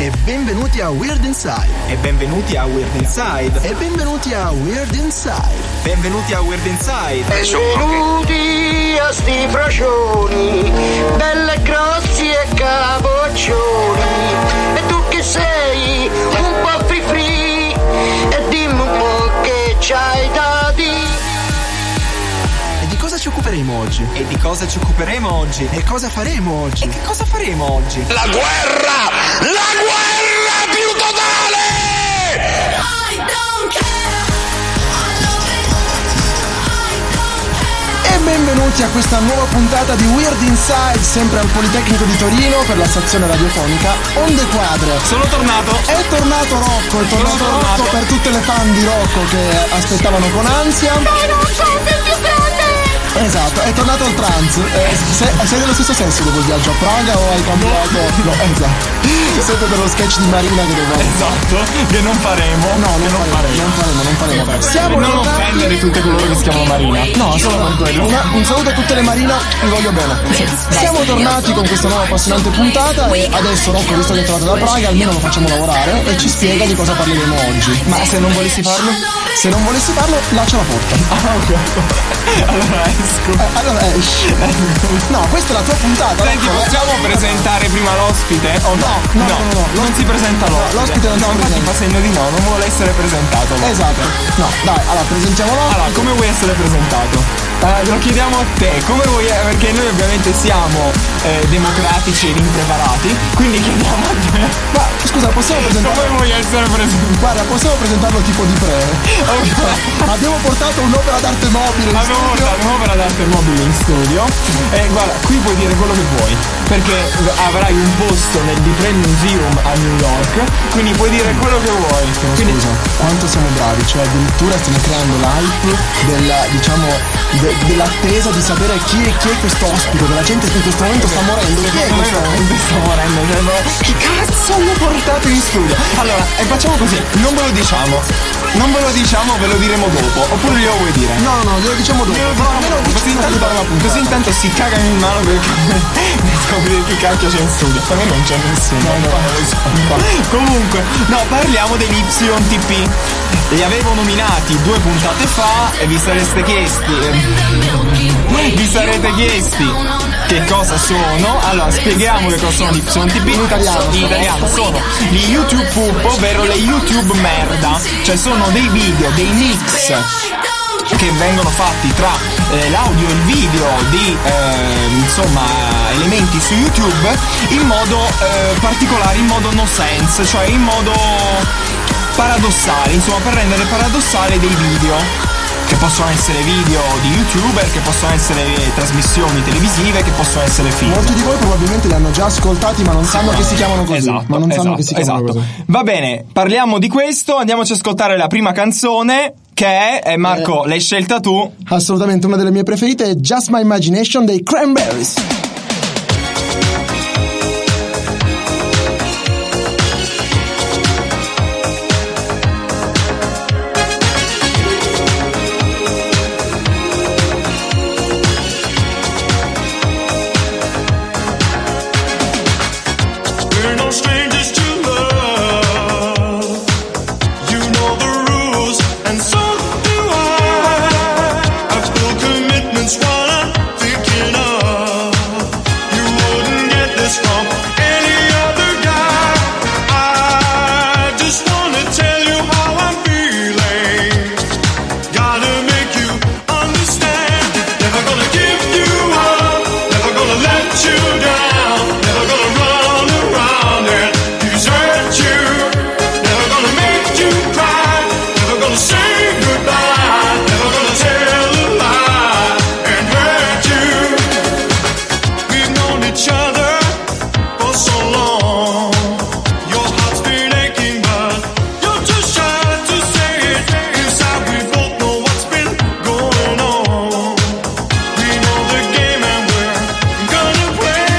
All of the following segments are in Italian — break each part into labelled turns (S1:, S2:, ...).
S1: E benvenuti a Weird Inside.
S2: E benvenuti a Weird Inside.
S1: E benvenuti a Weird Inside.
S2: Benvenuti a Weird Inside.
S3: Benvenuti a sti frocioni, belle grossi e capoccioni. E tu che sei un po' free free, e dimmi un po' che c'hai da dire.
S1: E di cosa ci occuperemo oggi?
S2: E di cosa ci occuperemo oggi?
S1: E cosa faremo oggi?
S2: E che cosa faremo oggi?
S3: La guerra! La guerra più totale!
S4: I don't care. I love it.
S1: E benvenuti a questa nuova puntata di Weird Inside, sempre al Politecnico di Torino per la stazione radiofonica Onde Quadre.
S2: Sono tornato.
S1: È tornato Rocco, è tornato Rocco per tutte le fan di Rocco che aspettavano con ansia.
S4: Dai, non c'è più grande.
S1: Esatto, è tornato il trans. Sei dello stesso sesso dopo il viaggio a Praga o hai cambiato? No, esatto. Siete dello sketch di Marina che devo.
S2: Esatto, che non faremo.
S1: No, non faremo. Siamo
S2: non
S1: tornati.
S2: offendere tutte coloro che si chiamano Marina.
S1: No, solo per quello. Un saluto a tutte le Marina, vi voglio bene. Siamo tornati con questa nuova appassionante puntata e adesso Rocco, visto che è tornato da Praga, almeno lo facciamo lavorare e ci spiega di cosa parleremo oggi.
S2: Ma se non volessi farlo?
S1: Se non volessi farlo, lascia la porta.
S2: Ah, ok. Allora esco.
S1: Allora esci. No, questa è la tua puntata.
S2: Senti,
S1: Rocco.
S2: possiamo presentare prima l'ospite? O no?
S1: No.
S2: Non si presenta l'ospite.
S1: l'ospite non si
S2: infatti
S1: presenta.
S2: fa segno di no, non vuole essere presentato.
S1: Esatto. No, dai, allora presentiamolo.
S2: Allora, come vuoi essere presentato? Lo chiediamo a te, come vuoi, perché noi ovviamente siamo democratici e impreparati, quindi chiediamo a te.
S1: Ma scusa, possiamo presentarlo?
S2: Come vuoi essere presentato?
S1: Guarda, possiamo presentarlo tipo di pre. Abbiamo portato un'opera d'arte mobile in
S2: Abbiamo
S1: studio.
S2: portato un'opera d'arte mobile in studio e guarda, qui puoi dire quello che vuoi, perché avrai un posto nel Dupre Museum a New York, quindi puoi dire quello che vuoi.
S1: No,
S2: Quindi,
S1: scusa, quanto siamo bravi, cioè addirittura stiamo creando l'hype dell'attesa di sapere chi è questo ospite, che la gente in questo momento sta morendo. Chi è
S2: secondo me
S1: questo?
S2: veramente sta morendo, cioè, che cazzo hanno portato in studio? Allora, facciamo così, non ve lo diciamo, ve lo diremo dopo, oppure glielo vuoi dire?
S1: No, glielo diciamo dopo.
S2: Glielo
S1: Però
S2: diciamo
S1: almeno
S2: dopo,
S1: dici
S2: così intanto si cagano in mano perché scoprire chi cacchio c'è in studio. Per me non c'è nessuno. Comunque, no, parliamo dell'YTP. Li avevo nominati 2 puntate fa e vi sarete chiesti che cosa sono. Allora, spieghiamo che cosa sono gli YTP.
S1: In italiano
S2: sono gli YouTube poop, ovvero le YouTube merda. Cioè sono dei video, dei mix che vengono fatti tra l'audio e il video di elementi su YouTube in modo particolare, in modo no sense, cioè in modo paradossale, insomma, per rendere paradossale dei video che possono essere video di YouTuber, che possono essere trasmissioni televisive, che possono essere film.
S1: molti di voi probabilmente li hanno già ascoltati ma non sanno che si chiamano così.
S2: Esatto. Va bene, parliamo di questo, andiamoci a ascoltare la prima canzone che è Marco, l'hai scelta tu.
S1: Assolutamente, una delle mie preferite è Just My Imagination dei Cranberries.
S5: We're no strangers to love. You know the rules, and so do I. I've still commitments while I'm thinking of. You wouldn't get this from any other guy. I just wanna tell you how I'm feeling. Gotta make you understand. Never gonna give you up. Never gonna let you down. Never gonna run around and desert you. Never gonna make you cry. Never gonna say goodbye. Never gonna tell a lie and hurt you. We've known each other for so long. Your heart's been aching, but you're too shy to say it. Inside we both know what's been going on. We know the game and we're gonna play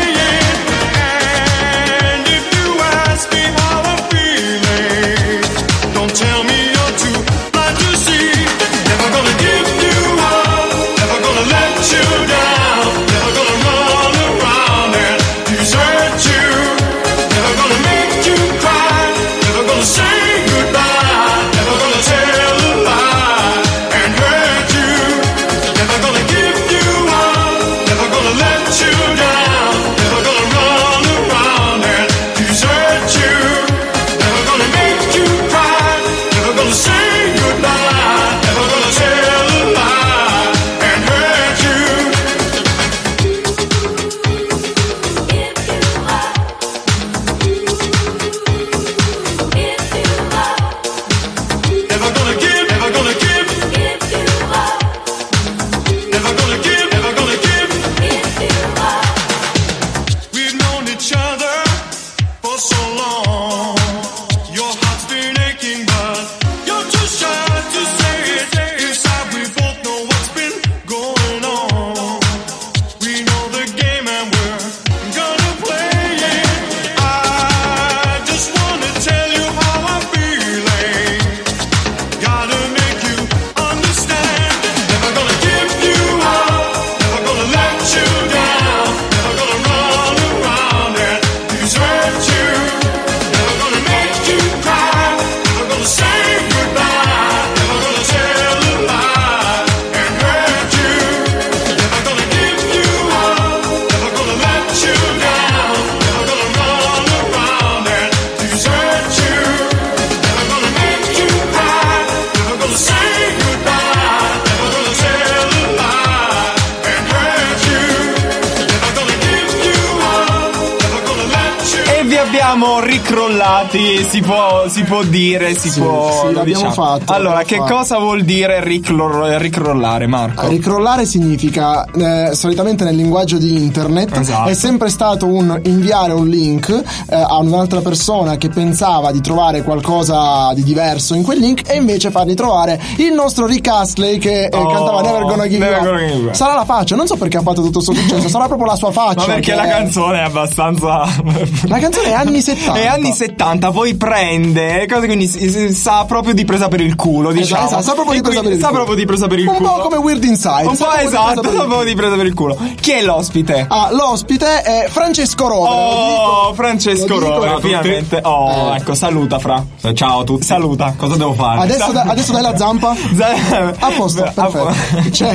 S2: abbiamo ricrollati, si può dire,
S1: sì, l'abbiamo fatto.
S2: Allora,
S1: l'abbiamo
S2: che
S1: fatto.
S2: cosa vuol dire ricrollare, Marco?
S1: Ricrollare significa, solitamente nel linguaggio di internet,
S2: Esatto.
S1: è sempre stato un inviare un link a un'altra persona che pensava di trovare qualcosa di diverso in quel link e invece fargli trovare il nostro Rick Astley che cantava Never Gonna Give
S2: Never
S1: You
S2: Gonna Give You
S1: Up.
S2: Up.
S1: Sarà la faccia, non so perché ha fatto tutto questo successo, sarà proprio la sua faccia.
S2: Ma perché
S1: che
S2: la
S1: è-
S2: canzone è abbastanza...
S1: La canzone è anni 70.
S2: È anni 70, poi prende cose, quindi sa proprio di presa per il culo, diciamo.
S1: Esatto, sa proprio di
S2: E
S1: presa
S2: quindi
S1: per il
S2: sa
S1: culo.
S2: proprio di presa per il
S1: Un
S2: culo.
S1: po' come Weird Inside.
S2: Un
S1: sa
S2: po'
S1: proprio di presa
S2: esatto,
S1: per il
S2: sa proprio
S1: culo.
S2: di presa per il culo. Chi è l'ospite?
S1: L'ospite è Francesco Rovere.
S2: Oh, Francesco
S1: lo dico.
S2: Rovere,
S1: Ciao a tutti.
S2: finalmente. Oh, ecco, saluta Fra.
S6: Ciao a tutti.
S2: Saluta.
S6: Cosa devo fare?
S1: Adesso dai la zampa. A posto, perfetto. C'è.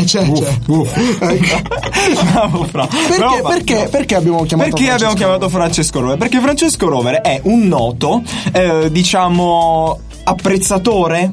S2: Bravo, Fra. Bravo, Fra.
S1: Perché abbiamo chiamato
S2: Perché abbiamo chiamato Francesco Rovere? Perché Francesco Rovere è un noto, diciamo, apprezzatore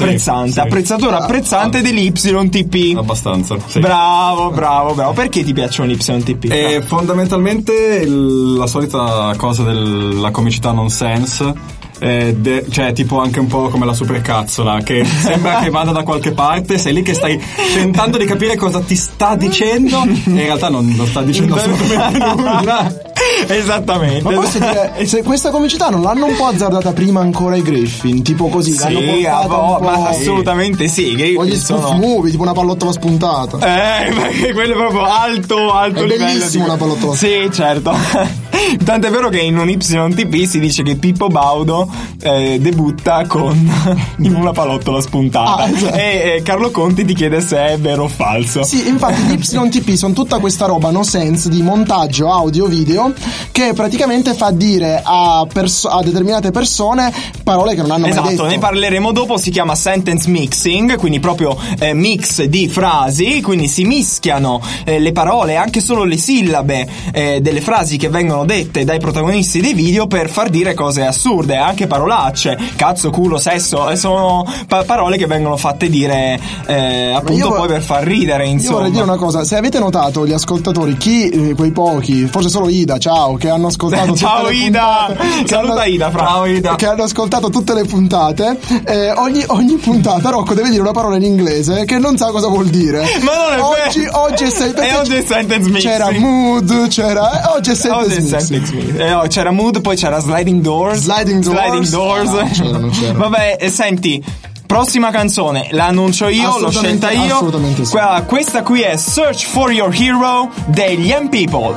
S2: apprezzante degli YTP.
S6: Abbastanza. Sì.
S2: Bravo. Perché ti piacciono gli YTP?
S6: Fondamentalmente la solita cosa della comicità nonsense. Cioè tipo anche un po' come la supercazzola che sembra che vada da qualche parte, sei lì che stai tentando di capire cosa ti sta dicendo e in realtà non sta dicendo assolutamente nulla.
S2: Esattamente.
S1: Ma posso dire, se questa comicità non l'hanno un po' azzardata prima ancora i Griffin, tipo così, l'hanno
S2: Sì,
S1: portata un po'.
S2: ma assolutamente sì.
S1: O gli spoof movie, tipo una pallottola spuntata.
S2: Perché quello è proprio alto
S1: È
S2: livello.
S1: bellissimo una pallottola.
S2: Sì, certo. Tant'è vero che in un YTP si dice che Pippo Baudo debutta in una pallottola spuntata.
S1: Esatto.
S2: E Carlo Conti ti chiede se è vero o falso.
S1: Sì, infatti gli YTP sono tutta questa roba no sense di montaggio audio-video che praticamente fa dire a determinate persone parole che non hanno mai detto.
S2: Esatto, ne parleremo dopo, si chiama sentence mixing, quindi proprio mix di frasi, quindi si mischiano le parole, anche solo le sillabe delle frasi che vengono dette dai protagonisti dei video per far dire cose assurde, anche parolacce, cazzo, culo, sesso, sono parole che vengono fatte dire appunto poi per far ridere, insomma.
S1: Io vorrei dire una cosa, se avete notato gli ascoltatori, quei pochi, forse solo Ida, ciao, che hanno ascoltato
S2: Ciao
S1: tutte le
S2: Ida,
S1: puntate,
S2: saluta Ida, Fra.
S6: Ciao Ida.
S1: che hanno ascoltato tutte le puntate, ogni puntata Rocco deve dire una parola in inglese che non sa cosa vuol dire.
S2: Ma non è vero.
S1: Oggi è
S2: sentence mixing.
S1: c'era mood, oggi è sentence mixing.
S2: C'era mood, poi c'era sliding doors.
S1: Sliding doors. Non c'era.
S2: Vabbè, senti, prossima canzone la annuncio io, l'ho scelta io.
S1: Assolutamente sì.
S2: Questa qui è Search for Your Hero degli Young People.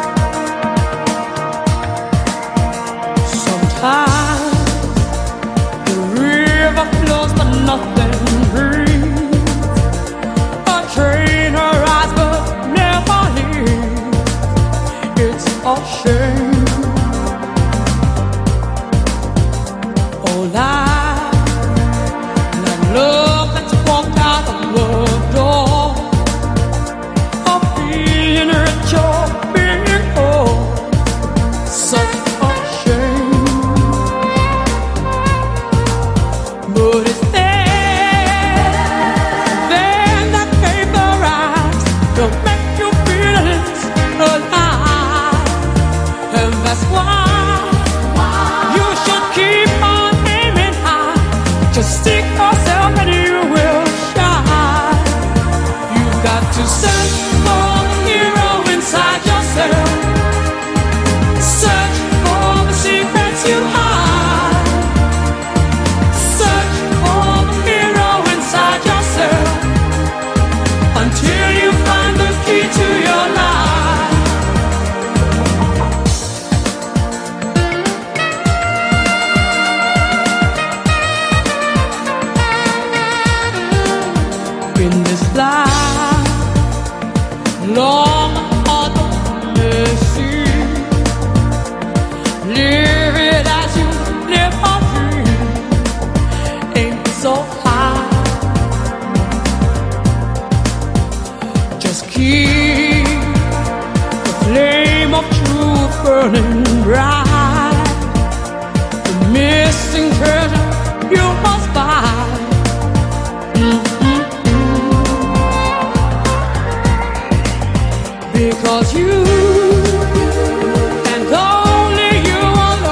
S7: Sometimes the river flows but nothing breathes. A train arrives but never leaves. It's a shame. Oh, life, that love that's walked out of the door. Of being rich or being poor. Such a shame. But it's there, then that paper eyes don't make your feelings alive. And that's why you should keep on aiming high. Just seek yourself and you will shine. You've got to search for the hero inside yourself. Search for the secrets you hide. Search for the hero inside yourself until you find the key to your life. In this life, long hard to see. Live it as you live a dream. Ain't so high. Just keep the flame of truth burning bright. The missing treasure you must find. Because you and only you alone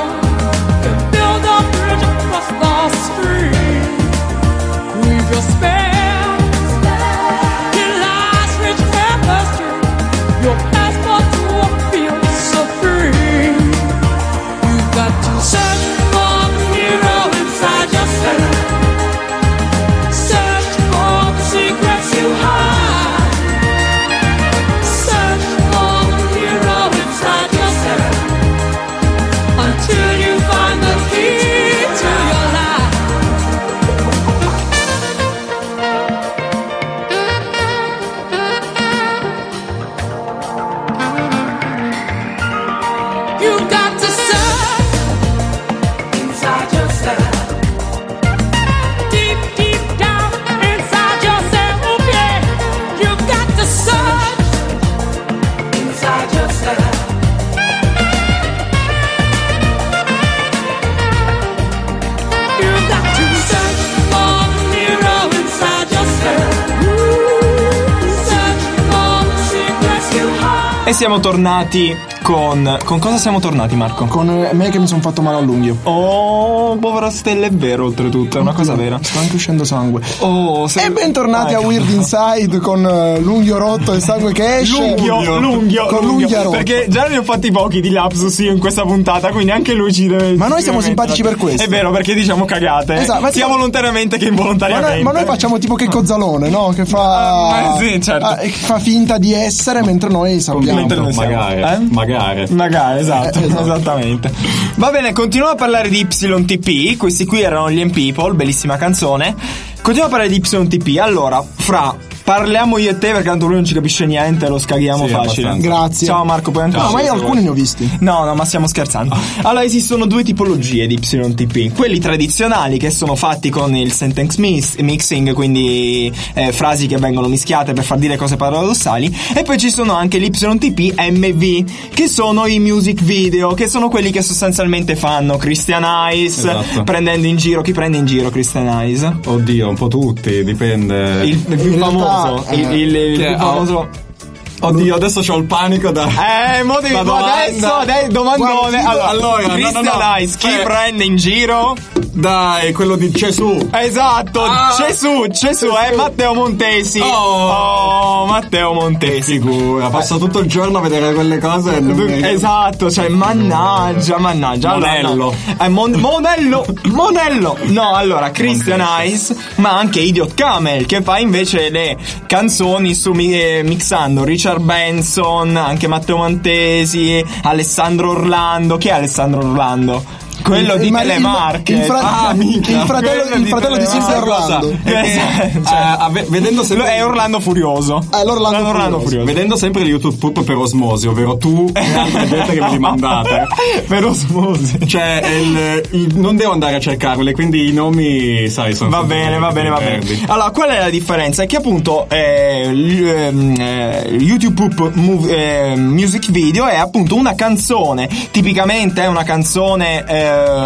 S2: E siamo tornati con cosa siamo tornati, Marco?
S1: Con me che mi sono fatto male all'unghio.
S2: Oh, povera stella, è vero, oltretutto, è una cosa vera.
S1: Sta anche uscendo sangue.
S2: Oh,
S1: E bentornati a Weird Inside con l'unghio rotto e sangue che esce.
S2: L'unghio.
S1: Con l'unghia rotta.
S2: Perché già ne ho fatti pochi di lapsus io in questa puntata, quindi anche lui ci deve.
S1: Ma noi siamo simpatici per questo.
S2: È vero, perché diciamo cagate.
S1: Esatto, ma
S2: sia
S1: tipo-
S2: volontariamente che involontariamente.
S1: Ma noi facciamo tipo che Cozzalone, no? Che fa.
S2: Sì, certo.
S1: Che fa finta di essere mentre noi sappiamo.
S2: Mentre noi siamo. Magari, esatto, esattamente. Va bene, continuiamo a parlare di YTP. Questi qui erano gli M-People, bellissima canzone. Continuiamo a parlare di YTP. Allora, parliamo io e te, perché tanto lui non ci capisce niente, lo scaghiamo
S6: Sì,
S2: facile.
S6: abbastanza.
S1: Grazie.
S2: Ciao Marco, puoi anche.
S1: No, ma io alcuni ne ho visti.
S2: No, ma stiamo scherzando. Allora, esistono due tipologie di YTP. Quelli tradizionali, che sono fatti con il sentence mixing, quindi frasi che vengono mischiate per far dire cose paradossali. E poi ci sono anche gli YTP MV, che sono i music video, che sono quelli che sostanzialmente fanno Christian Eyes,
S6: Esatto.
S2: prendendo in giro. Chi prende in giro Christian Eyes?
S6: Oddio, un po' tutti, dipende.
S2: Il più
S1: In realtà,
S2: famoso. Il
S6: che
S2: più
S6: ha-
S2: famoso.
S6: Oddio, adesso c'ho il panico da.
S2: Mo devi
S6: La domanda.
S2: adesso domandone.
S6: Allora,
S2: Christian
S6: no.
S2: Eyes, chi prende in giro?
S6: Dai, quello di Gesù.
S2: Esatto, Gesù è Matteo Montesi.
S6: Oh.
S2: Matteo Montesi.
S6: Figura, passo tutto il giorno a vedere quelle cose e non mi-
S2: Esatto, cioè mannaggia.
S6: Monello.
S2: Monello. No, allora Christian Eyes, ma anche Idiot Camel, che fa invece le canzoni mixando Richard Benson, anche Matteo Montesi, Alessandro Orlando. Chi è Alessandro Orlando? Quello di Telemarket.
S1: Il fratello di Silvio Orlando.
S6: Vedendo sempre
S2: È Orlando Furioso.
S1: L'Orlando Furioso.
S6: Vedendo sempre il YouTube Poop per osmosi, ovvero tu e altre gente che me li mandate.
S2: Per osmosi.
S6: Cioè, non devo andare a cercarli, quindi i nomi, sai, sono.
S2: Va bene. Allora, qual è la differenza? È che appunto YouTube Poop Music Video è appunto una canzone. Tipicamente è una canzone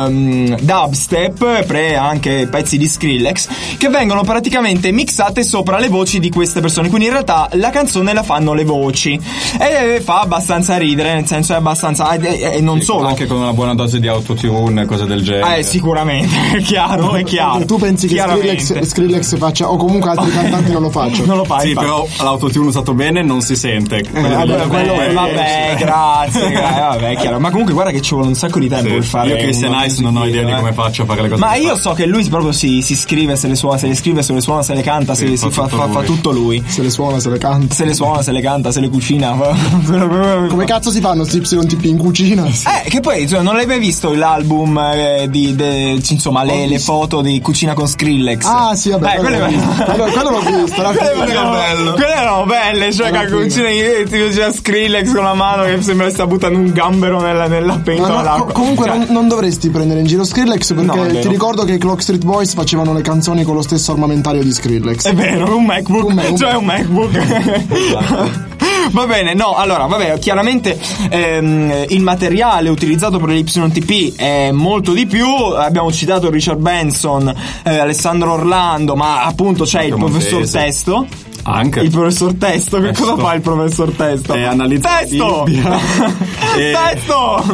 S2: dubstep, anche pezzi di Skrillex, che vengono praticamente mixate sopra le voci di queste persone. Quindi in realtà la canzone la fanno le voci e fa abbastanza ridere, nel senso è abbastanza e non solo,
S6: Anche con una buona dose di autotune e cose del genere.
S2: sicuramente è chiaro.
S1: Tu pensi che Skrillex faccia, o comunque altri cantanti non lo facciano?
S2: Non lo fai,
S6: Sì,
S2: infatti.
S6: però l'autotune usato bene non si sente.
S2: Vabbè, grazie, vabbè, è chiaro. Ma comunque guarda che ci vuole un sacco di tempo per fare.
S6: Io Christian Eyes non ho idea di come faccio a fare le cose.
S2: Ma
S6: che
S2: io
S6: fa.
S2: so che lui proprio si scrive, se le suona, se le scrive, se le suona, se le canta,
S6: Sì,
S2: fa
S6: fa
S2: tutto lui.
S1: Se le suona, se le canta.
S2: Se le suona, se le canta, se le cucina.
S1: Come cazzo si fanno sti YTP in cucina?
S2: Che poi non l'hai mai visto l'album insomma le foto di Cucina con Skrillex?
S1: Ah, sì, vabbè.
S2: quello
S1: quello l'ho visto.
S2: Quelle erano belle, cioè che cucina Skrillex con la mano che sembra sta buttando un gambero nella pentola d'acqua.
S1: Comunque non dovresti prendere in giro Skrillex, perché
S2: No, è vero.
S1: ti ricordo che i Clock Street Boys facevano le canzoni con lo stesso armamentario di Skrillex.
S2: È vero, un MacBook, cioè un MacBook. Va bene, no, allora, vabbè, chiaramente il materiale utilizzato per l'YTP è molto di più. Abbiamo citato Richard Benson, Alessandro Orlando, ma appunto c'è il professor
S6: Montesi.
S2: Testo.
S6: Anche
S2: Il professor Testo, che cosa fa il professor Testo?
S6: analizza la
S2: Testo!
S6: Bibbia.
S2: Testo!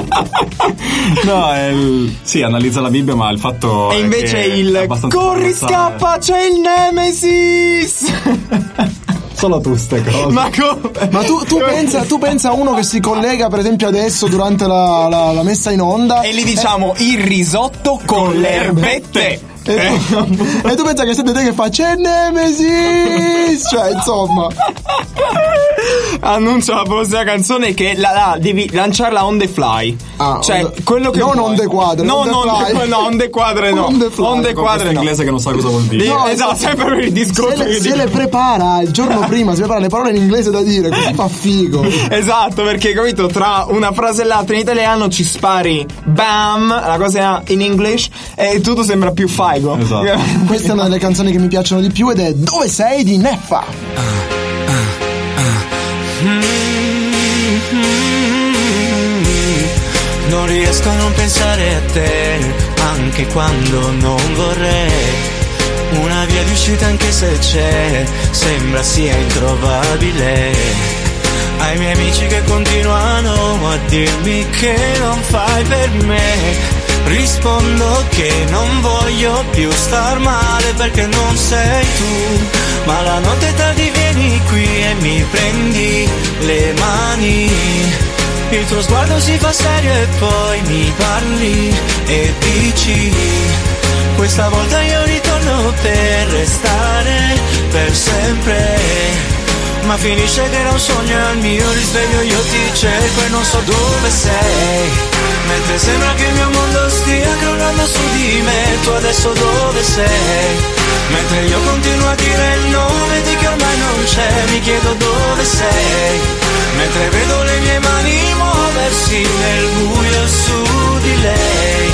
S6: No, sì, analizza la Bibbia, ma il fatto
S2: E
S6: è
S2: invece
S6: che è
S2: il
S6: abbastanza
S2: corri,
S6: paradossale.
S2: scappa, c'è il Nemesis!
S6: Solo tu ste cose.
S2: Ma come?
S1: Ma tu pensa a uno che si collega, per esempio, adesso durante la messa in onda
S2: E gli diciamo il risotto con le erbette.
S1: e tu pensa che siete te che fa c'è Nemesis, cioè insomma
S2: Annuncia la prossima canzone che devi lanciarla on the fly. Cioè quello che
S1: non
S2: vuoi.
S1: on the quadre,
S2: No,
S1: on the fly.
S2: no, on the quadre no.
S1: On the fly.
S2: On the
S6: Con
S2: quadre
S6: questo
S2: no.
S6: inglese che non sa cosa vuol dire.
S1: No,
S2: Esatto, sempre per il discorso che
S1: se
S2: dico.
S1: le prepara il giorno prima, si prepara le parole in inglese da dire, così fa figo.
S2: Esatto, perché capito, tra una frase e l'altra in italiano ci spari bam, la cosa in English, e tutto sembra più figo.
S6: Esatto.
S1: Questa è una delle canzoni che mi piacciono di più ed è Dove sei di Neffa.
S8: Non riesco a non pensare a te, anche quando non vorrei. Una via di uscita anche se c'è, sembra sia introvabile. ai miei amici che continuano a dirmi che non fai per me. Rispondo che non voglio più star male perché non sei tu, ma la notte tardi vieni qui e mi prendi le mani. Il tuo sguardo si fa serio e poi mi parli e dici: questa volta io ritorno per restare per sempre. Ma finisce che era un sogno e al mio risveglio io ti cerco e non so dove sei. Mentre sembra che il mio mondo stia crollando su di me, tu adesso dove sei? Mentre io continuo a dire il nome di chi ormai non c'è, mi chiedo dove sei. Mentre vedo le mie mani muoversi nel buio su di lei.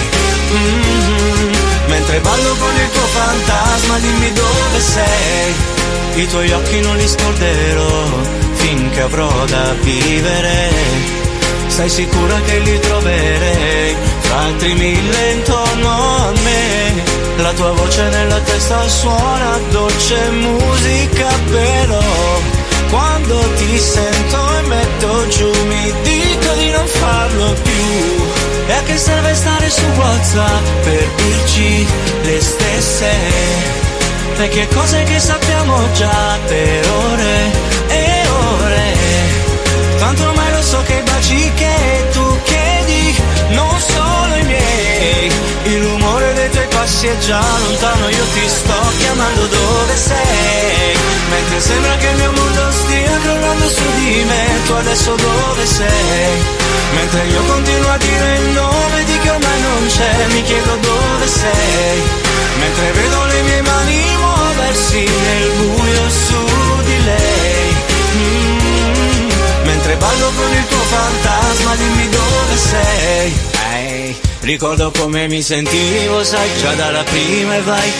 S8: Mentre ballo con il tuo fantasma, dimmi dove sei. I tuoi occhi non li scorderò finché avrò da vivere. Sei sicura che li troverei fra altri 1000 intorno a me. La tua voce nella testa suona dolce musica, però quando ti sento e metto giù mi dico di non farlo più. E a che serve stare su WhatsApp per dirci le stesse vecchie cose che sappiamo già per ore e ore. Tanto ormai lo so che i baci che tu chiedi non sono i miei. Il rumore dei tuoi passi è già lontano, io ti sto chiamando dove sei. Mentre sembra che il mio mondo stia crollando su di me, tu adesso dove sei? Mentre io continuo a dire il nome di chi ormai non c'è, mi chiedo dove sei. Mentre vedo le mie mani muoversi nel buio su di lei. Mentre ballo con il tuo fantasma, dimmi dove sei. Ricordo come mi sentivo, sai, già dalla prima e vai.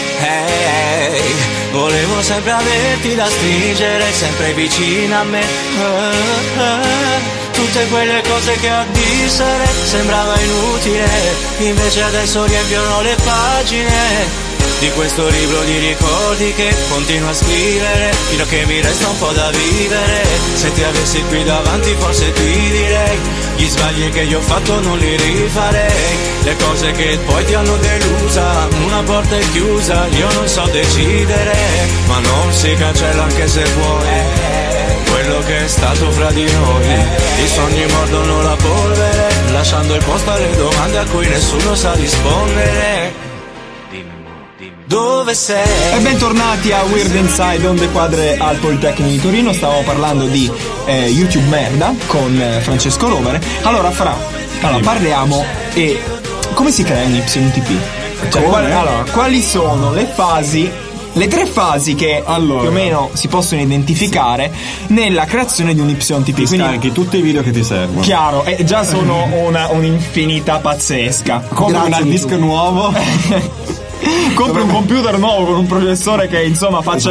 S8: Volevo sempre averti da stringere, sempre vicino a me. Tutte quelle cose che a dissere sembrava inutile, invece adesso riempiono le pagine di questo libro di ricordi che continuo a scrivere, fino a che mi resta un po' da vivere. Se ti avessi qui davanti forse ti direi: gli sbagli che io ho fatto non li rifarei. Le cose che poi ti hanno delusa, una porta è chiusa, io non so decidere, ma non si cancella anche se vuoi quello che è stato fra di noi. I sogni mordono la polvere, lasciando il posto alle domande a cui nessuno sa rispondere. Dove sei?
S2: E bentornati a Weird Inside on the Quadre al Politecnico di Torino. Stavamo parlando di YouTube merda con Francesco Rovere. Allora parliamo e come si crea un YTP? Cioè, quali sono le fasi, le 3 fasi che più o meno si possono identificare nella creazione di un YTP?
S6: Quindi anche tutti i video che ti servono.
S2: Chiaro, e già sono un'infinità pazzesca.
S6: Come un disco nuovo.
S2: Compri un computer nuovo con un processore che insomma faccia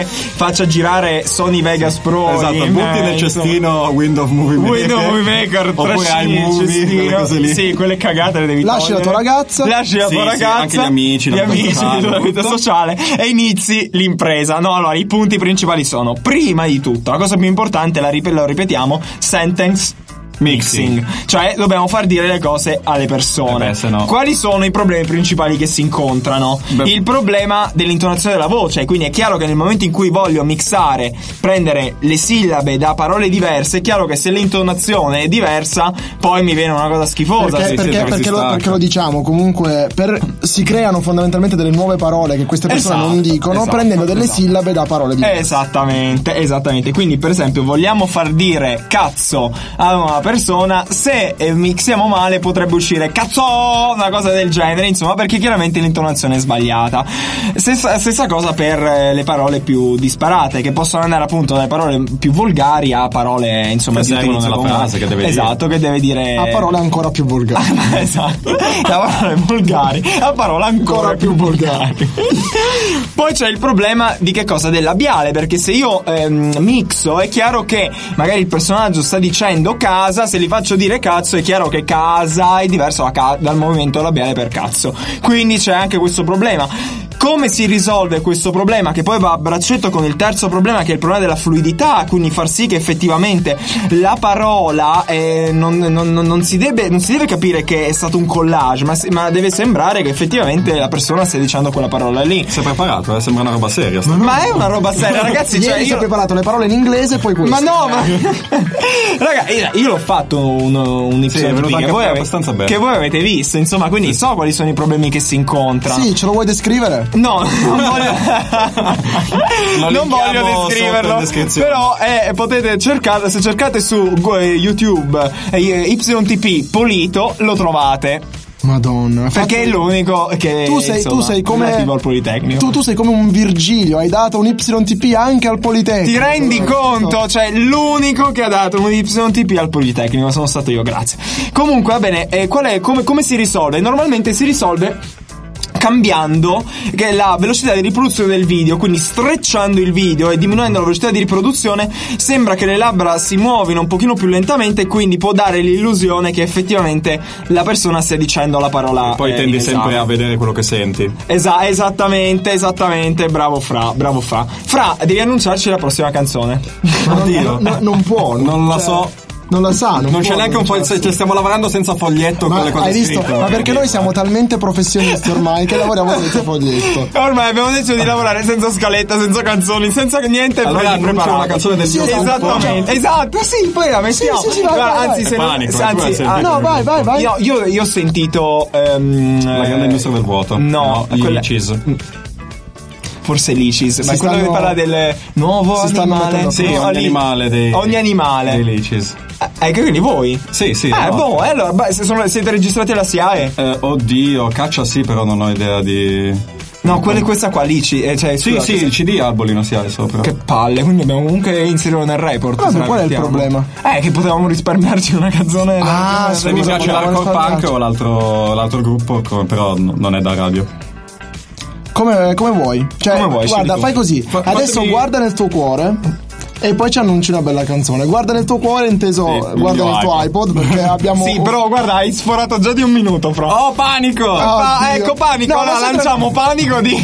S2: girare Sony Vegas Pro.
S6: Esatto, butti nel cestino Windows Movie Maker
S2: oppure
S6: iMovie, cose lì.
S2: Sì, quelle cagate le devi
S1: Lasci la tua ragazza,
S2: anche
S6: gli amici
S2: la vita sociale e inizi l'impresa. No, allora i punti principali sono: prima di tutto, la cosa più importante, lo ripetiamo, sentence mixing, cioè dobbiamo far dire le cose alle persone.
S6: No.
S2: Quali sono i problemi principali che si incontrano? Il problema dell'intonazione della voce, quindi è chiaro che nel momento in cui voglio mixare, prendere le sillabe da parole diverse, è chiaro che se l'intonazione è diversa poi mi viene una cosa schifosa.
S1: Perché lo diciamo comunque, si creano fondamentalmente delle nuove parole che queste persone non dicono, prendendo delle sillabe da parole diverse.
S2: Esattamente. Quindi per esempio vogliamo far dire cazzo a una persona, se mixiamo male potrebbe uscire cazzo, una cosa del genere, insomma, perché chiaramente l'intonazione è sbagliata. Stessa cosa per le parole più disparate, che possono andare appunto dalle parole più volgari a parole insomma
S6: che servono nella frase che deve dire.
S2: Esatto, che deve dire
S1: a parole ancora più volgari.
S2: Esatto, da parole volgari a parole ancora più volgari. Poi c'è il problema di che cosa? Del labiale, perché se io mixo è chiaro che magari il personaggio sta dicendo casa, se li faccio dire cazzo è chiaro che casa è diverso dal movimento labiale per cazzo, quindi c'è anche questo problema. come si risolve questo problema, che poi va a braccetto con il terzo problema, che è il problema della fluidità, quindi far sì che effettivamente la parola non si deve capire che è stato un collage, ma deve sembrare che effettivamente la persona stia dicendo quella parola lì.
S6: Sei preparato, sembra una roba seria.
S2: Ma è una roba seria, ragazzi.
S1: Ieri si è preparato le parole in inglese e poi questo.
S2: Ma no, ma raga, io l'ho fatto un
S6: Sì, è venuto anche abbastanza bene.
S2: che voi avete visto, insomma, quindi so quali sono i problemi che si incontrano.
S1: Sì, ce lo vuoi descrivere?
S2: No, non voglio non voglio
S6: linkiamo
S2: descriverlo.
S6: sotto in descrizione.
S2: Però potete cercare, se cercate su YouTube YTP Polito, lo trovate.
S1: Madonna.
S2: Perché è l'unico che
S1: tu sei come
S2: relativo al Politecnico.
S1: Tu sei come un Virgilio, hai dato un YTP anche al Politecnico.
S2: Ti rendi conto? Cioè, l'unico che ha dato un YTP al Politecnico sono stato io, grazie. Comunque, va bene, come si risolve? Normalmente si risolve cambiando la velocità di riproduzione del video, quindi strecciando il video e diminuendo la velocità di riproduzione. Sembra che le labbra si muovino un pochino più lentamente e quindi può dare l'illusione che effettivamente la persona stia dicendo la parola.
S6: Poi tendi sempre a vedere quello che senti.
S2: Esattamente, bravo Fra. Fra, devi annunciarci la prossima canzone.
S6: Oddio,
S1: non può.
S6: non la so.
S1: Non la sa,
S6: Non c'è neanche un po'. Cioè, stiamo lavorando senza foglietto con le cose
S1: hai visto?
S6: scritte.
S1: Ma perché noi siamo talmente professionisti ormai che lavoriamo senza foglietto.
S2: Ormai abbiamo deciso di lavorare senza scaletta, senza canzoni, senza niente.
S6: Allora annuncio una canzone del
S1: Sì,
S6: mio gruppo.
S2: Esattamente, esatto, sì, poi la mettiamo.
S1: Sì, vai,
S2: Guarda,
S1: vai,
S2: anzi,
S1: vai.
S2: se non,
S6: Panico,
S2: anzi,
S6: tu hai sentito?
S1: No, vai.
S2: Io ho sentito
S6: La grande industria del vuoto.
S2: No,
S6: gli
S2: quella-
S6: Licis.
S2: forse Licis, ma
S1: Si
S2: quello che
S1: stanno-
S2: parla del nuovo
S1: si stanno
S2: animale.
S1: mettendo
S6: Sì, ogni animale dei Licis.
S2: Quindi voi?
S6: Sì.
S2: Boh, allora, siete registrati alla SIAE?
S6: Oddio, caccia sì, però non ho idea di.
S2: No, questa qua, Lici. Cioè,
S6: Sì,
S2: scusa,
S6: il CD Arbolino si ha sopra.
S2: Che palle, quindi dobbiamo comunque inserirlo nel report.
S1: Ma
S2: se la
S1: qual è il
S2: mettiamo.
S1: problema?
S2: Che potevamo risparmiarci una canzone.
S1: Ah,
S6: Se mi
S1: scusa,
S6: piace
S1: potevamo
S6: l'hardcore
S1: risparmiarci.
S6: punk o l'altro gruppo, però non è da radio.
S1: Come vuoi? Cioè,
S2: Come vuoi,
S1: guarda,
S2: scegli tu.
S1: fai così. Adesso
S6: fatemi-
S1: guarda nel tuo cuore. E poi ci annunci una bella canzone. Guarda nel tuo cuore, inteso,
S6: Sì,
S1: guarda
S6: il
S1: nel
S6: mio
S1: tuo iPod, perché abbiamo.
S2: Sì, però guarda, hai sforato già di un minuto, Fra.
S6: Oh, panico!
S1: Oddio.
S2: Ecco, panico,
S1: No,
S2: allora
S1: ma
S2: lanciamo panico di.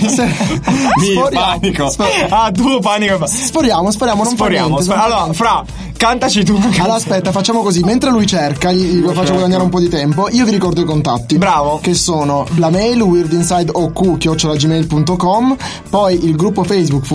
S6: Panico.
S2: Tu panico.
S1: Sporiamo, non fa
S2: Sporiamo.
S1: niente. non fa
S2: Allora,
S1: niente.
S2: Fra, cantaci tu.
S1: Allora aspetta, facciamo così. Mentre lui cerca, lo faccio guadagnare un po' di tempo. Io vi ricordo i contatti.
S2: Bravo.
S1: Che sono la mail weirdinsideok@gmail.com, poi il gruppo Facebook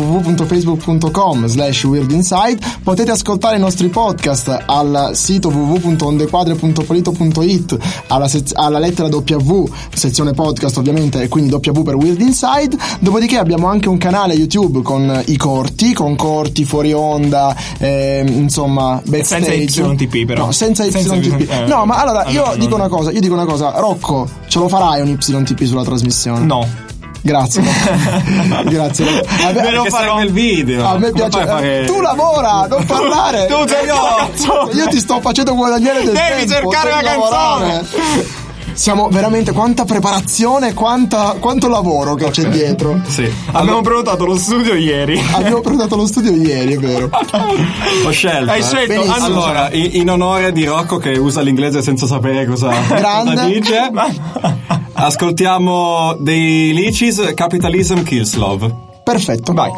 S1: www.facebook.com/weirdinside. Potete ascoltare i nostri podcast al sito www.ondequadre.polito.it, alla lettera W, sezione podcast ovviamente, e quindi W per Weird Inside. Dopodiché abbiamo anche un canale YouTube con i corti, fuori onda, insomma, backstage.
S2: Senza YTP però.
S1: No, senza YTP. No, ma allora io dico una cosa, Rocco, ce lo farai un YTP sulla trasmissione?
S2: No.
S1: Grazie. Grazie.
S2: Ve lo
S6: Perché
S2: farò.
S6: serve il video.
S1: A me
S6: Come
S1: piace.
S6: fai a fare-
S1: Tu lavora, non parlare.
S2: Tu sei
S1: Io ti sto facendo guadagnare del
S2: Devi
S1: tempo.
S2: cercare
S1: devi
S2: la canzone.
S1: lavorare. Siamo veramente quanta preparazione, quanto lavoro che c'è dietro.
S6: Sì.
S2: Abbiamo prenotato lo studio ieri.
S1: Abbiamo prenotato lo studio ieri, è vero.
S6: Ho scelto.
S2: Hai scelto.
S1: Benissimo.
S6: Allora, in onore di Rocco che usa l'inglese senza sapere cosa dice, ascoltiamo dei Licis, Capitalism Kills Love.
S1: Perfetto.
S2: Vai.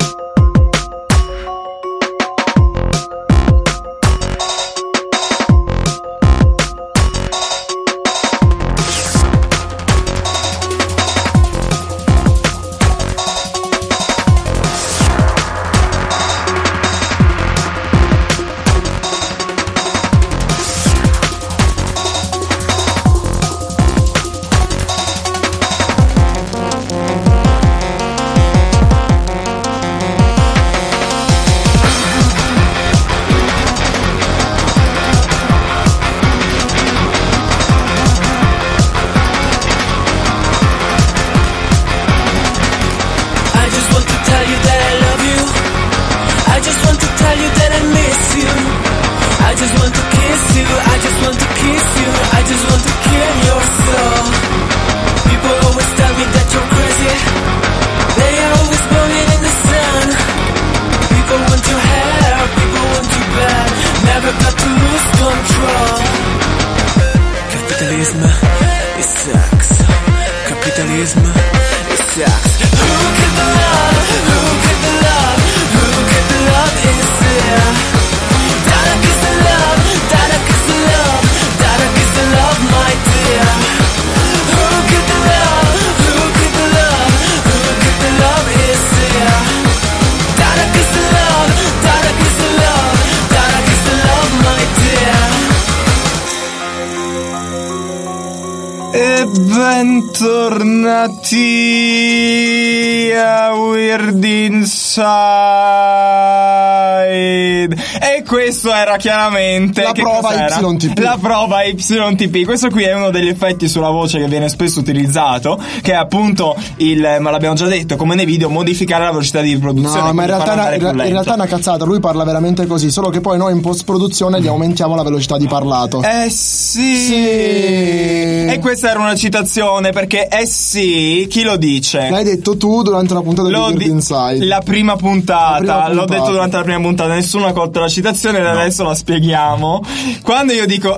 S7: I just want to tell you that I love you. I just want to tell you that I miss you. I just want to kiss you. I just want to kiss you. I just want to kill your soul. People always tell me that you're crazy. They are always burning in the sun. People want your hair. People want you bad. Never got to lose control. Capitalism, it sucks. Capitalism, it sucks.
S2: E bentornati a Weird Inside. E questo era chiaramente
S1: La prova YTP.
S2: La prova YTP. Questo qui è uno degli effetti sulla voce che viene spesso utilizzato, che è appunto ma l'abbiamo già detto, come nei video, modificare la velocità di riproduzione.
S1: No, ma in
S2: quindi farlo andare più
S1: realtà
S2: lento.
S1: è una cazzata. Lui parla veramente così, solo che poi noi in post-produzione gli aumentiamo la velocità di parlato.
S2: Sì. E questa era una citazione, perché sì, chi lo dice?
S1: L'hai detto tu durante la puntata di Weird Inside.
S2: La prima puntata,
S1: La prima
S2: l'ho
S1: puntata.
S2: detto durante la prima puntata, nessuno ha colto la citazione e adesso la spieghiamo. Quando io dico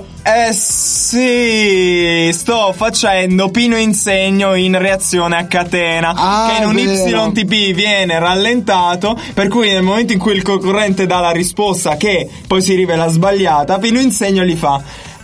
S2: sì, sto facendo Pino Insegno in reazione a catena, che in un
S1: vero.
S2: YTP viene rallentato, per cui nel momento in cui il concorrente dà la risposta che poi si rivela sbagliata, Pino Insegno gli fa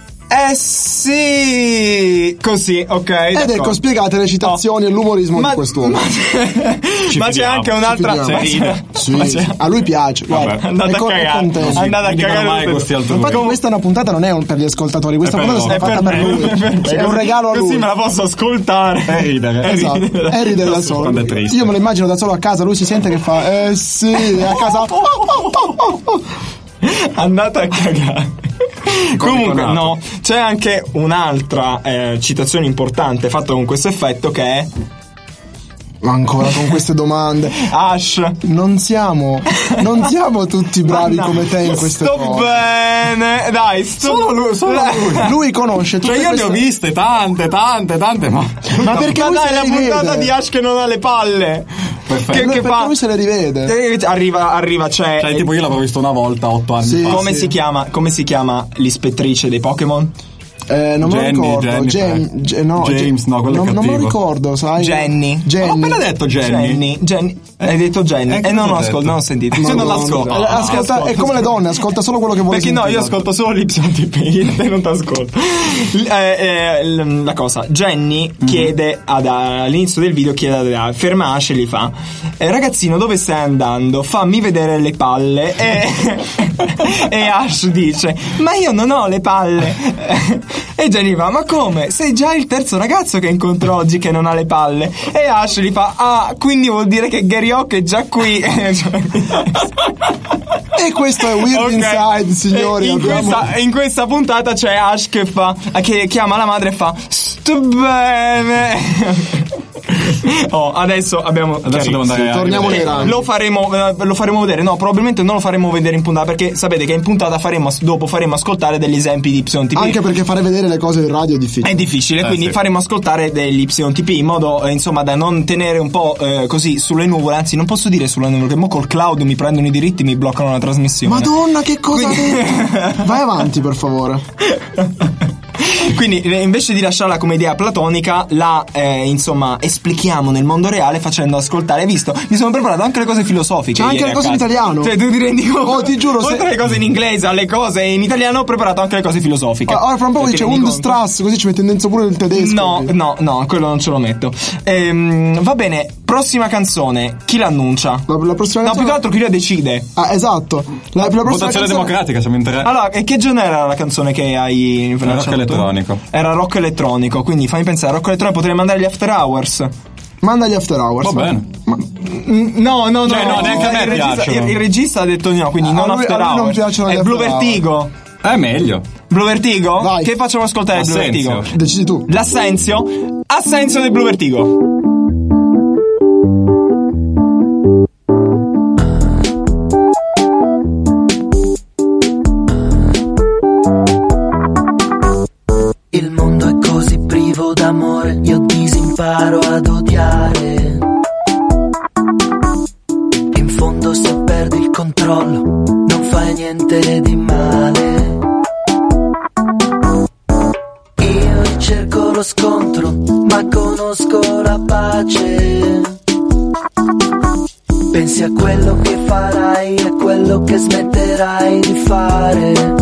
S2: sì, così, ok.
S1: Ed
S2: d'accordo.
S1: ecco, spiegate le citazioni e l'umorismo di quest'uomo.
S2: Ma c'è anche un'altra.
S1: Ci fidiamo. Sì, a lui piace. Guarda,
S2: Andate a cagare.
S1: contento.
S2: Andate a
S6: dicono mai
S2: cagare.
S6: questi altrui.
S1: Infatti questa è una puntata, non è per gli ascoltatori, questa
S6: È per
S1: puntata è stata fatta per lui. È un regalo a lui.
S2: Così me la posso ascoltare.
S6: E ridere.
S1: Esatto, è ridere da solo.
S6: Quando è triste.
S1: Io me lo immagino da solo a casa, lui si sente che fa sì, e a casa
S2: Andate a cagare. Comunque,
S6: riconato.
S2: no, c'è anche un'altra citazione importante fatta con questo effetto, che è
S1: Ma ancora con queste domande.
S2: Ash.
S1: Non siamo tutti bravi come te in queste
S2: sto
S1: cose.
S2: bene. Dai,
S6: Solo lui.
S1: Lui conosce tutte
S6: Cioè io ne ho
S1: queste...
S6: viste tante, ma
S1: Ma perché
S2: Ma
S1: lui
S2: dai,
S1: se
S2: la
S1: le
S2: puntata
S1: rivede?
S2: di Ash che non ha le palle.
S6: perfetto.
S2: Che
S1: Perché
S2: fa?
S1: lui se le rivede.
S2: Arriva, c'è.
S6: Cioè tipo io l'avevo visto una volta 8 anni
S1: Sì.
S6: fa.
S2: Come si chiama l'ispettrice dei Pokémon?
S1: Non me lo ricordo.
S6: James, no, quello è
S1: non me lo
S6: cattivo.
S1: ricordo, sai?
S2: Jenny.
S6: Ho appena detto Jenny.
S2: Hai detto Jenny.
S6: cosa
S2: non
S6: ho
S2: ho
S6: detto?
S2: non ho sentito.
S6: Se non
S1: No,
S6: l'ascolto.
S1: no. Ascolta, è come le donne, ascolta solo quello che vuole
S2: Perché no,
S1: sentire.
S2: io ascolto solo l'YTP, te non ti ascolto. La cosa, Jenny chiede all'inizio del video, chiede ferma Ash e gli fa ragazzino, dove stai andando? Fammi vedere le palle. E Ash dice ma io non ho le palle. E Jenny fa ma come? Sei già il terzo ragazzo che incontro oggi che non ha le palle. E Ash gli fa ah, quindi vuol dire che Gary Oak è già qui.
S1: E questo è Weird
S2: Ok.
S1: Inside, signori.
S2: In questa puntata c'è Ash che chiama la madre e fa sto bene. Adesso abbiamo
S6: devo andare a
S1: torniamo nei
S6: rivedere.
S1: rami.
S2: lo faremo vedere. No, probabilmente non lo faremo vedere in puntata, perché sapete che in puntata dopo faremo ascoltare degli esempi di YTP.
S1: Anche perché fare vedere le cose in radio è difficile.
S2: È difficile, quindi
S6: sì.
S2: faremo ascoltare degli YTP in modo insomma da non tenere un po' così sulle nuvole. Anzi, non posso dire sulle nuvole, che mo col cloud mi prendono i diritti, mi bloccano la trasmissione.
S1: Madonna, che cosa ha detto? Vai avanti, per favore.
S2: Quindi invece di lasciarla come idea platonica, la insomma esplichiamo nel mondo reale facendo ascoltare. Visto, mi sono preparato anche le cose filosofiche.
S1: C'è anche
S2: ieri
S1: le cose
S2: a
S1: in
S2: casa.
S1: italiano.
S2: Cioè, tu ti rendi conto?
S1: Oh, ti giuro,
S2: oltre alle cose in inglese, alle cose in italiano, ho preparato anche le cose filosofiche.
S1: Ora fra un po'
S2: Ti
S1: dice
S2: rendi
S1: und
S2: conto?
S1: Strass, così ci mette in dentro pure il tedesco.
S2: No, quello non ce lo metto. Va bene, prossima canzone. Chi l'annuncia?
S1: La prossima
S2: No,
S1: canzone-
S2: più che altro chi la decide.
S1: Ah, esatto. La prossima
S6: Votazione
S1: canzone-
S6: democratica, siamo in 3.
S2: Allora, e che genere era la canzone che hai
S6: Era rock
S2: lanciato tu?
S6: elettronico.
S2: Era rock elettronico, quindi fammi pensare, rock elettronico potrei mandare gli After Hours.
S1: Manda gli After Hours.
S6: Va bene.
S2: No,
S6: Cioè, no, neanche a me
S2: il regista,
S6: piacciono.
S2: il regista ha detto no, quindi non
S1: a lui
S2: After
S1: non
S2: Hours.
S1: piacciono gli
S2: È
S1: After
S2: Blue Vertigo.
S6: È meglio.
S2: Blue Vertigo?
S1: Vai.
S2: Che facciamo ascoltare Blue
S6: Assenzio.
S2: Vertigo?
S1: Decidi tu.
S2: L'assenzio del Blue Vertigo.
S9: Il mondo è così privo d'amore, io disimparo ad odiare. In fondo se perdi il controllo, non fai niente di male. Io cerco lo scontro, ma conosco la pace. Pensi a quello che farai e quello che smetterai di fare.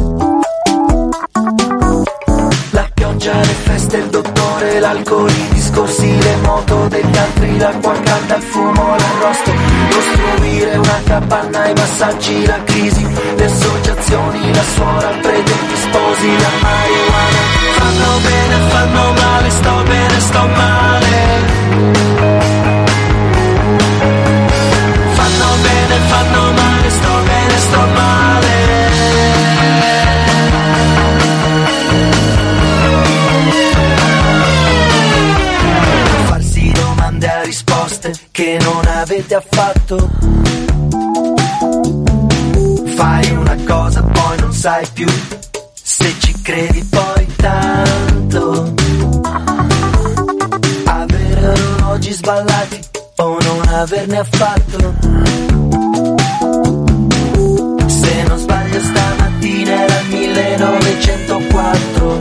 S9: La pioggia, le feste, il dottore, l'alcol, i discorsi, le moto degli altri, l'acqua calda, il fumo, l'arrosto, costruire una capanna, i massaggi, la crisi, le associazioni, la suora, il prete, gli sposi, la marijuana. Fanno bene, fanno male, sto avete affatto. Fai una cosa poi non sai più se ci credi poi tanto. Avere orologi sballati o non averne affatto. Se non sbaglio stamattina era il 1904.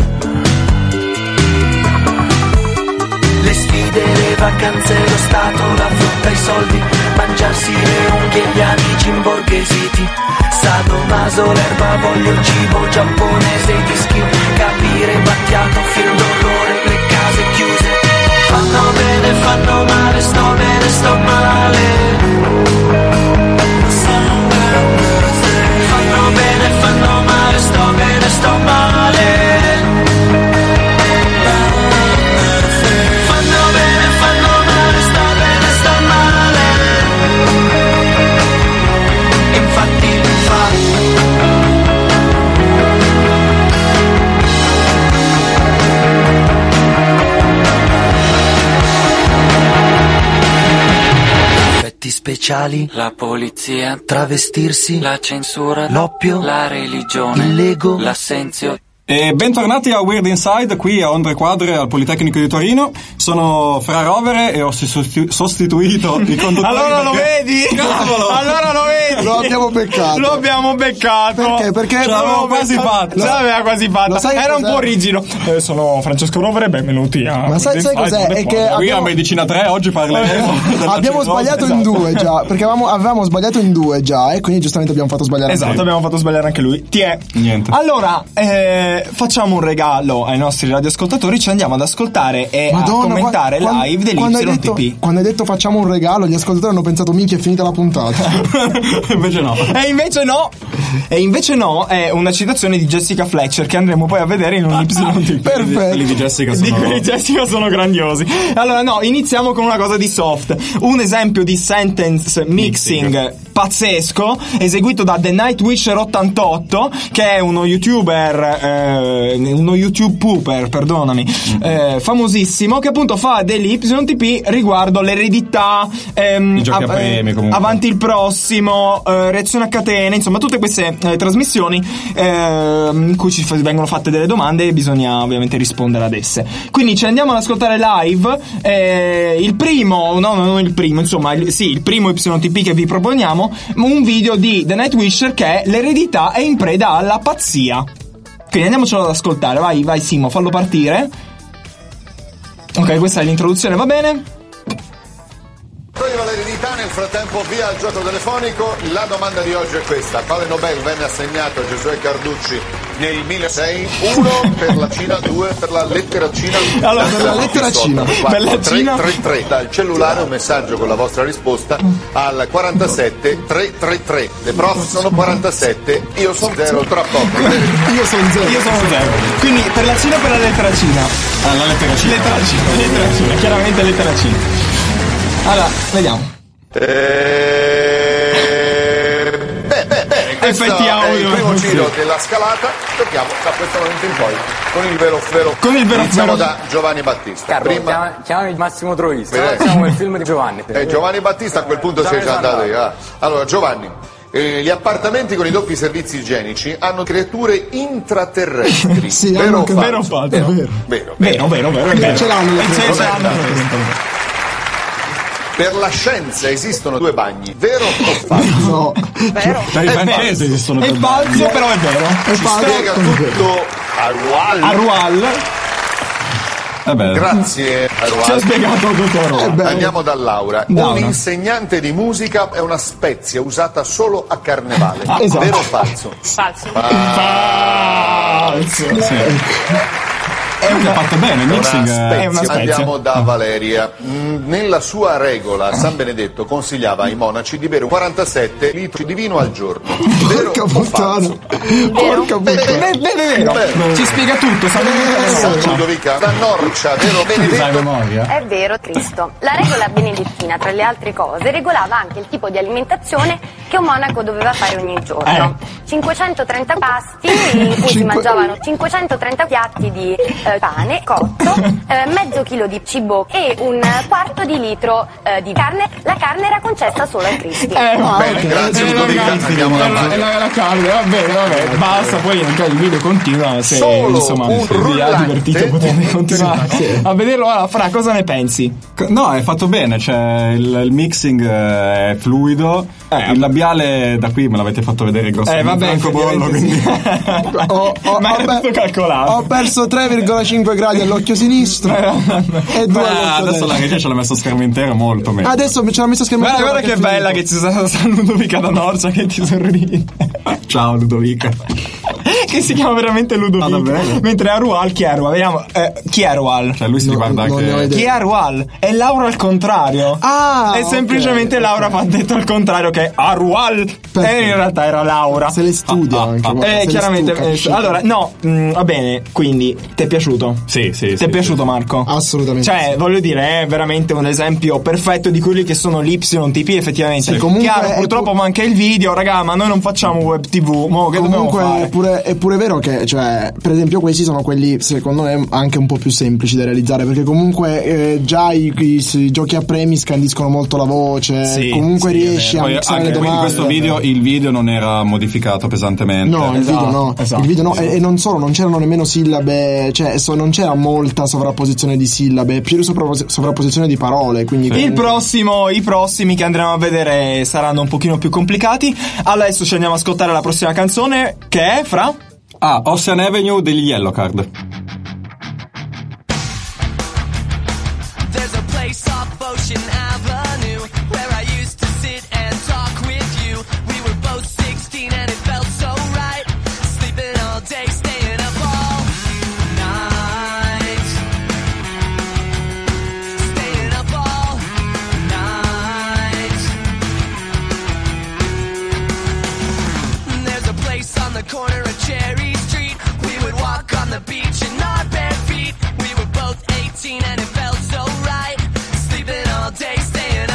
S9: Le sfide, le vacanze, lo stato, la frutta, i soldi, mangiarsi le unghie, gli amici imborghesiti, sadomaso, l'erba, voglio il cibo giapponese, i dischi, capire Battiato, film d'orrore, le case chiuse. Fanno bene, fanno male, sto bene, sto male. Fanno bene, fanno male, sto bene, sto male. Fanno bene, fanno male, sto bene, sto male. Infatti mi fa. Effetti speciali,
S10: la polizia,
S9: travestirsi,
S10: la censura,
S9: l'oppio,
S10: la religione,
S9: il Lego,
S10: l'assenzio.
S6: E bentornati a Weird Inside, qui a Ondre Quadre al Politecnico di Torino. Sono Fra Rovere e ho sostituito i conduttori.
S2: Allora lo vedi?
S6: Cavolo!
S2: Allora lo vedi?
S1: Lo abbiamo beccato.
S2: Lo abbiamo beccato.
S1: Perché
S6: Ce l'avevamo quasi fatta.
S2: Ce l'aveva quasi fatta.
S1: sai
S2: Era un
S1: cos'è?
S2: po' rigido. Sono Francesco Rovere, benvenuti a
S1: Ma sai cos'è? È che
S6: Qui a Medicina 3 oggi parleremo.
S1: abbiamo sbagliato in due già. Perché avevamo sbagliato in due già. E quindi giustamente abbiamo fatto sbagliare.
S2: Esatto,
S1: anche
S2: abbiamo fatto sbagliare anche lui.
S6: Niente.
S2: Allora, facciamo un regalo ai nostri radioascoltatori. Ci andiamo ad ascoltare e
S1: Madonna,
S2: a commentare live dell'YTP.
S1: Quando hai detto facciamo un regalo, gli ascoltatori hanno pensato minchia è finita la puntata.
S6: Invece no.
S2: E invece no, è una citazione di Jessica Fletcher che andremo poi a vedere in un YTP.
S1: Perfetto.
S6: Quelli di Jessica
S2: Di
S6: sono...
S2: quelli di Jessica sono grandiosi. Allora no, iniziamo con una cosa di soft. Un esempio di sentence mixing pazzesco eseguito da The Nightwisher 88, che è uno youtuber, uno YouTube pooper, perdonami, famosissimo, che appunto fa degli YTP riguardo l'eredità,
S6: I giochi a premi, comunque.
S2: Avanti il prossimo, reazione a catena, insomma tutte queste trasmissioni in cui ci vengono fatte delle domande e bisogna ovviamente rispondere ad esse. Quindi ci andiamo ad ascoltare live il primo, no, non il primo, insomma il primo YTP che vi proponiamo, un video di The Nightwisher che è l'eredità è in preda alla pazzia. Quindi andiamocelo ad ascoltare. Vai Simo, fallo partire. Ok, questa è l'introduzione, va bene?
S11: Toglieva l'eredità, nel frattempo via il gioco telefonico. La domanda di oggi è questa: quale Nobel venne assegnato a Giosuè Carducci nel 2006? 1 per la Cina, 2 per la lettera Cina.
S2: Allora, per la lettera Cina. Per la Cina.
S11: 333 dal cellulare un messaggio con la vostra risposta al 47 333. Le prof sono 47, io sono 0, tra poco.
S1: Io sono 0.
S2: Io sono 0. Quindi per la Cina o per la lettera Cina?
S6: La lettera C.
S2: Lettera Cina, chiaramente lettera Cina. Allora, vediamo.
S11: Bene, questo
S2: Effetti
S11: è
S2: audio.
S11: il primo giro della scalata. Giochiamo da questo momento in poi con il vero. Iniziamo da Giovanni Battista.
S10: Chiamami Massimo Troisi.
S11: Vedete?
S10: Siamo nel film di Giovanni.
S11: Giovanni Battista a quel punto si è già andato io. Allora Giovanni, gli appartamenti con i doppi servizi igienici hanno creature intraterrestri.
S1: Sì,
S11: vero o
S1: anche
S11: falso?
S2: Vero o falso?
S1: Vero. Ce l'hanno.
S11: Per la scienza esistono due bagni, vero o falso?
S1: No.
S4: Vero?
S6: Per i francesi esistono
S2: È falso, però è vero.
S11: Ci spiega tutto a
S2: Rual.
S11: Grazie
S2: Ci ha
S11: Arual.
S2: spiegato tutto Rual.
S11: Andiamo da Laura.
S2: Laura.
S11: Un insegnante di musica è una spezia usata solo a carnevale.
S1: Esatto.
S11: Vero o falso?
S4: Falso.
S2: Falso.
S6: È fatto bene, il mixing
S2: è una spezia.
S11: Andiamo da Valeria. Nella sua regola San Benedetto consigliava ai monaci di bere 47 litri di vino al giorno. Vero
S1: Porca
S11: o
S1: puttana.
S11: falso?
S1: Porca puttana.
S2: Vero. Ci spiega tutto.
S11: Ludovica, la Norcia, vero Benedetto?
S12: È vero, Cristo. La regola benedettina, tra le altre cose, regolava anche il tipo di alimentazione che un monaco doveva fare ogni giorno. 530 pasti in cui si mangiavano 530 piatti di pane cotto, mezzo chilo di cibo e un quarto di litro di carne. La carne era concessa solo al Cristi.
S11: Bene, grazie Ludovica, andiamo avanti.
S2: La carne, va bene, basta, poi il video continua, se
S11: Solo
S2: insomma
S11: un
S2: vi ha divertito
S11: rullante.
S2: potete continuare a vederlo. Allora, Fra, cosa ne pensi?
S6: No, è fatto bene, cioè il mixing è fluido, il labiale da qui me l'avete fatto vedere grosso come un francobollo, quindi
S2: Ma era tutto calcolato.
S1: Ho perso 3,5 gradi all'occhio sinistro e 2 all'occhio
S6: adesso la regia ce l'ha messo a schermo intero molto meglio.
S1: Adesso ce l'ha messo a schermo intero.
S2: Guarda che
S1: perché è
S2: bella
S1: finito.
S2: che ci sta Ludovica da Norcia che ti sorride.
S6: Ciao Ludovica.
S2: Che si chiama veramente Ludovica.
S6: davvero?
S2: Mentre Arual, chi è Arual? Vediamo, chi è Arual?
S6: Cioè lui si riguarda
S1: non ne ho
S6: anche
S1: idea.
S2: Chi è Arual? È Laura al contrario.
S1: Ah,
S2: è semplicemente
S1: ok,
S2: Laura fa detto al contrario che è Arual. E in realtà era Laura.
S1: Se le studia anche. se le
S2: Chiaramente.
S1: studia, capisci?
S2: Allora, no, va bene. Quindi, ti è piaciuto?
S6: Sì.
S2: Ti è piaciuto, Marco?
S1: Assolutamente.
S2: Cioè, voglio dire, è veramente un esempio perfetto di quelli che sono l'YTP, effettivamente.
S1: Sì, comunque
S2: Chiaro,
S1: è
S2: purtroppo manca il video, raga, ma noi non facciamo web TV. Mo, che dobbiamo fare?
S1: Comunque è pure vero che, cioè, per esempio questi sono quelli secondo me anche un po' più semplici da realizzare, perché comunque già i giochi a premi scandiscono molto la voce,
S2: Sì,
S1: comunque
S2: sì, è
S1: riesci a
S6: Poi
S1: mixare le
S6: anche in
S1: domande.
S6: questo video il video non era modificato pesantemente.
S1: No, il video no,
S2: esatto.
S1: il video no, e non solo, non c'erano nemmeno sillabe, cioè non c'era molta sovrapposizione di sillabe, più sovrapposizione di parole, quindi
S2: I prossimi che andremo a vedere saranno un pochino più complicati. Adesso ci andiamo a ascoltare la prossima canzone, che è Fra?
S6: Ocean Avenue degli Yellowcard.
S7: There's a place off Ocean Avenue where I used to sit and talk with you. We were both 16 and it felt so right. Sleeping all day, staying up all night. Staying up all night. There's a place on the corner of Cherry Street. We would walk on the beach in our bare feet. We were both 18 and it felt so right. Sleeping all day, staying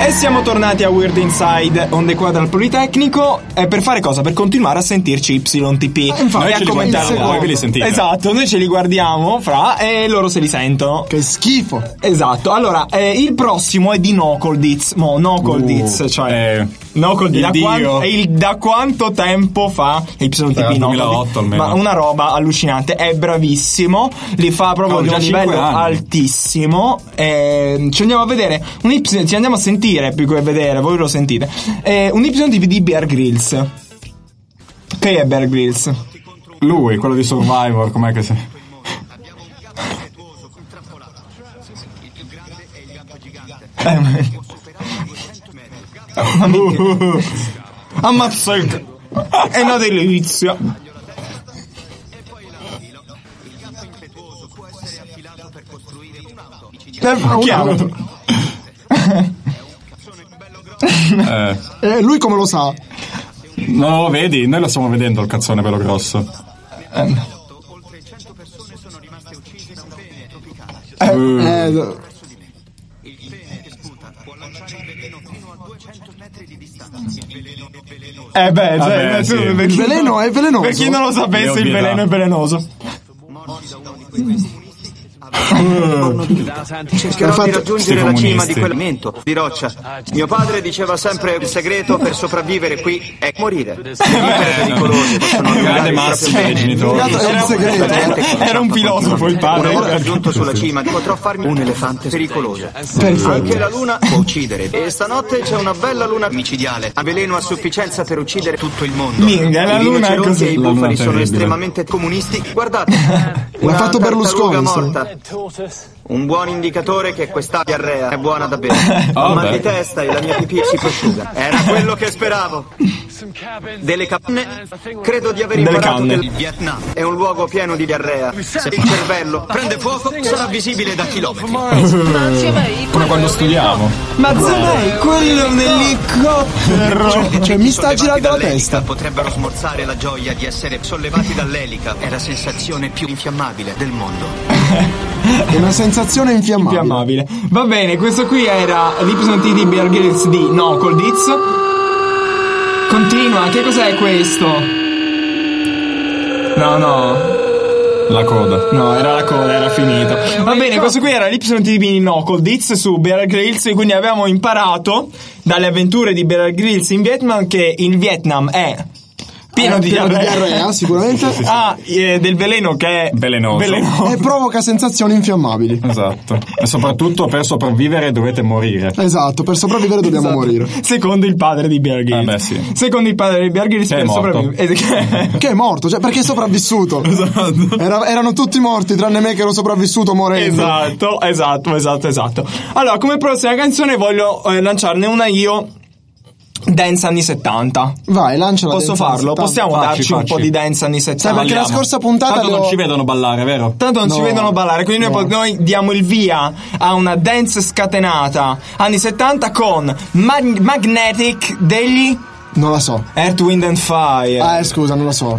S2: E siamo tornati a Weird Inside Onde Quadra al Politecnico. Per fare cosa? Per continuare a sentirci YTP.
S6: Noi ce li guardiamo, voi ve li sentite.
S2: Esatto, noi ce li guardiamo fra e loro se li sentono.
S1: Che schifo.
S2: Esatto. Allora, il prossimo è di Nocoldiz. Cioè Nocoldiz. Da quanto tempo fa YTP?
S6: 2008 almeno.
S2: Ma una roba allucinante. È bravissimo. Li fa proprio di un livello altissimo. Ci andiamo a vedere ci andiamo a sentire più che vedere, voi lo sentite. Un YTP di Bear Grylls. Che è Bear Grylls?
S6: Lui, quello di Survivor, com'è che si...
S2: Ammazza il... È una delizia.
S1: Lui come lo sa?
S6: No, vedi, noi lo stiamo vedendo il cazzone bello grosso.
S1: Il veleno è velenoso.
S2: Per chi non lo sapesse, il veleno è velenoso.
S13: Cercherò di raggiungere la cima di quell'aumento di roccia. Mio padre diceva sempre: il segreto per sopravvivere qui è morire. Le pericolose possono
S6: grande massimo dei genitori.
S2: Era un filosofo il padre.
S13: Una volta giunto sulla cima potrò farmi un elefante pericoloso. Anche la luna può uccidere. E stanotte c'è una bella luna micidiale. Ha veleno a sufficienza per uccidere tutto il mondo.
S2: La luna è così.
S13: E i bufali sono estremamente comunisti. Guardate,
S1: l'ha fatto Berlusconi
S13: morta. Un buon indicatore che questa diarrea è buona da bere. Ho mal di testa e la mia pipì si prosciuga. Era quello che speravo. Delle canne. Credo di aver imparato del Vietnam. È un luogo pieno di diarrea. Se il cervello prende fuoco sarà visibile da chilometri.
S6: Come quando studiamo.
S2: Ma Zanai, quello nell'elicottero.
S1: Cioè mi sta girando la testa.
S13: Potrebbero smorzare la gioia di essere sollevati dall'elica. È la sensazione più infiammabile del mondo.
S1: È una sensazione infiammabile.
S2: Va bene, questo qui era l'Ipsonti di Bear Grylls di Nocoldiz. Continua, che cos'è questo? No.
S6: La coda.
S2: No, era la coda, era finito. Va bene, questo qui era l'Ipsonti di Nocoldiz su Bear Grylls. Quindi abbiamo imparato dalle avventure di Bear Grylls in Vietnam che il Vietnam è pieno di
S1: diarrea, sicuramente.
S2: Del veleno che è
S6: velenoso.
S1: E provoca sensazioni infiammabili.
S6: Esatto. E soprattutto per sopravvivere dovete morire.
S1: Esatto, per sopravvivere dobbiamo morire.
S2: Secondo il padre di Bear Grylls.
S6: Sì.
S2: Secondo il padre di Bear Grylls
S6: che è morto.
S1: Che è morto, cioè perché è sopravvissuto.
S6: Esatto.
S1: Erano tutti morti tranne me che ero sopravvissuto morendo.
S2: Esatto. Allora, come prossima canzone voglio lanciarne una io. Dance anni 70.
S1: Vai, lanciala.
S2: Posso farlo? Possiamo darci un po' di dance anni 70?
S1: Sai, perché la scorsa puntata
S6: tanto non ci vedono ballare, vero?
S2: Tanto non ci vedono ballare, quindi noi diamo il via a una dance scatenata anni 70 con Magnetic degli...
S1: Non la so.
S2: Earth, Wind and Fire.
S1: Scusa, non la so.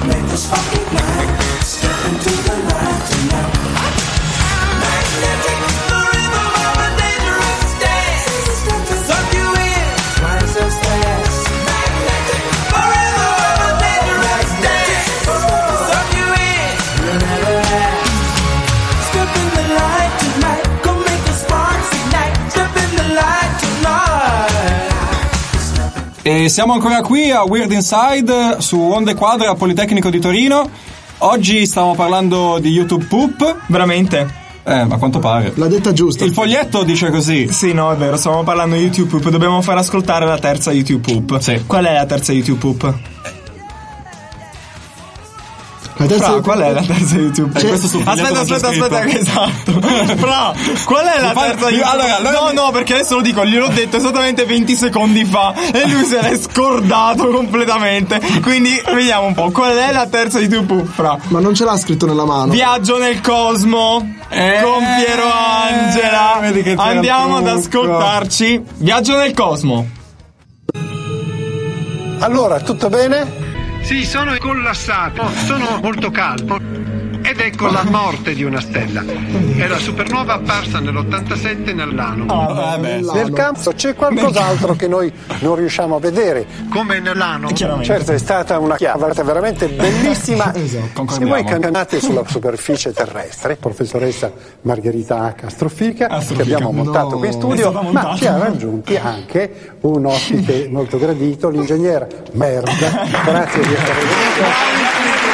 S7: make this fucking night. Step into the light tonight. Magnetic, the rhythm of a dangerous dance. Suck you in twice as fast. Magnetic, the rhythm of a dangerous dance. Suck you in, you'll never last. Step in the light tonight. Go make the sparks ignite. Step in the light tonight.
S6: E siamo ancora qui a Weird Inside su Onde Quadre al Politecnico di Torino. Oggi stiamo parlando di YouTube Poop.
S2: Veramente?
S6: A quanto pare.
S1: L'ha detta giusta.
S6: Il foglietto dice così.
S2: Sì, no, è vero, stiamo parlando di YouTube Poop. Dobbiamo far ascoltare la terza YouTube Poop.
S6: Sì.
S2: Qual è la terza YouTube Poop? Qual è la terza YouTube?
S6: Questo sul foglietto
S2: Aspetta, esatto. Fra, qual è la terza YouTube? Allora, no, perché adesso lo dico, gliel'ho detto esattamente 20 secondi fa e lui se l'è scordato completamente. Quindi vediamo un po', qual è la terza YouTube, Fra?
S1: Ma non ce l'ha scritto nella mano.
S2: Viaggio nel Cosmo con Piero Angela.
S6: Vedi che
S2: Andiamo ad ascoltarci. Viaggio nel Cosmo.
S14: Allora, tutto bene?
S15: Sì, sono collassato, sono molto calmo ed ecco la morte di una stella. È la supernova apparsa nell'87 nell'Ano.
S14: Nel campo c'è qualcos'altro che noi non riusciamo a vedere.
S15: Come nell'Ano?
S14: Certo, è stata una chiavata veramente bellissima. Se voi camminate sulla superficie terrestre, professoressa Margherita H. Astrofica, che abbiamo montato qui in studio, ma ci ha raggiunti anche un ospite molto gradito, l'ingegnere Merda. Grazie di essere venuto.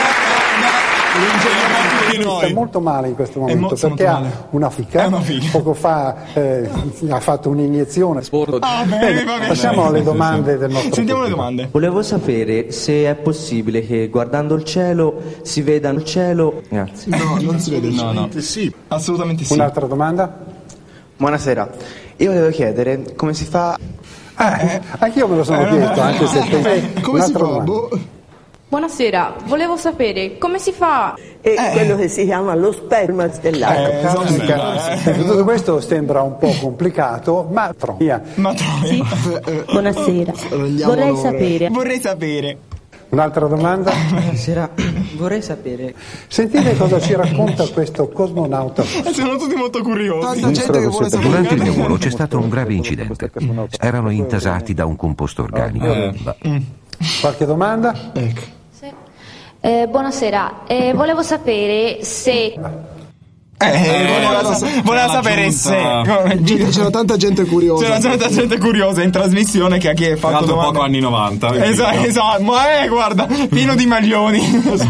S14: Sta molto male in questo momento perché ha una fica. Poco fa ha fatto un'iniezione. Bene, passiamo alle domande del nostro
S2: Sentiamo
S14: pubblico.
S2: le domande.
S16: Volevo sapere se è possibile che guardando il cielo si veda il cielo. Grazie.
S1: No, non si vede.
S6: No.
S2: Sì, assolutamente sì.
S14: Un'altra domanda?
S16: Buonasera, io volevo chiedere come si fa.
S14: Anch'io me lo sono chiesto, anche se
S1: Come si
S14: un'altra
S1: fa?
S14: domanda.
S4: Buonasera, volevo sapere come si fa.
S17: È quello che si chiama lo sperma stellato.
S14: Tutto questo sembra un po' complicato, ma via.
S17: Sì. Buonasera, vorrei sapere.
S14: Un'altra domanda?
S16: Buonasera, vorrei sapere.
S14: Sentite cosa ci racconta questo cosmonauta.
S2: Sono tutti molto curiosi.
S1: Tanta gente che vuole sapere.
S18: Durante il mio volo c'è stato un grave incidente. Erano intasati da un composto organico.
S14: Qualche domanda?
S1: Ecco.
S4: Buonasera, volevo sapere se.
S2: Voleva sapere se.
S1: C'era tanta gente curiosa.
S2: C'era tanta gente curiosa in trasmissione che a chi è fatto domande.
S6: Poco anni 90.
S2: Esatto, ma guarda, pieno di maglioni.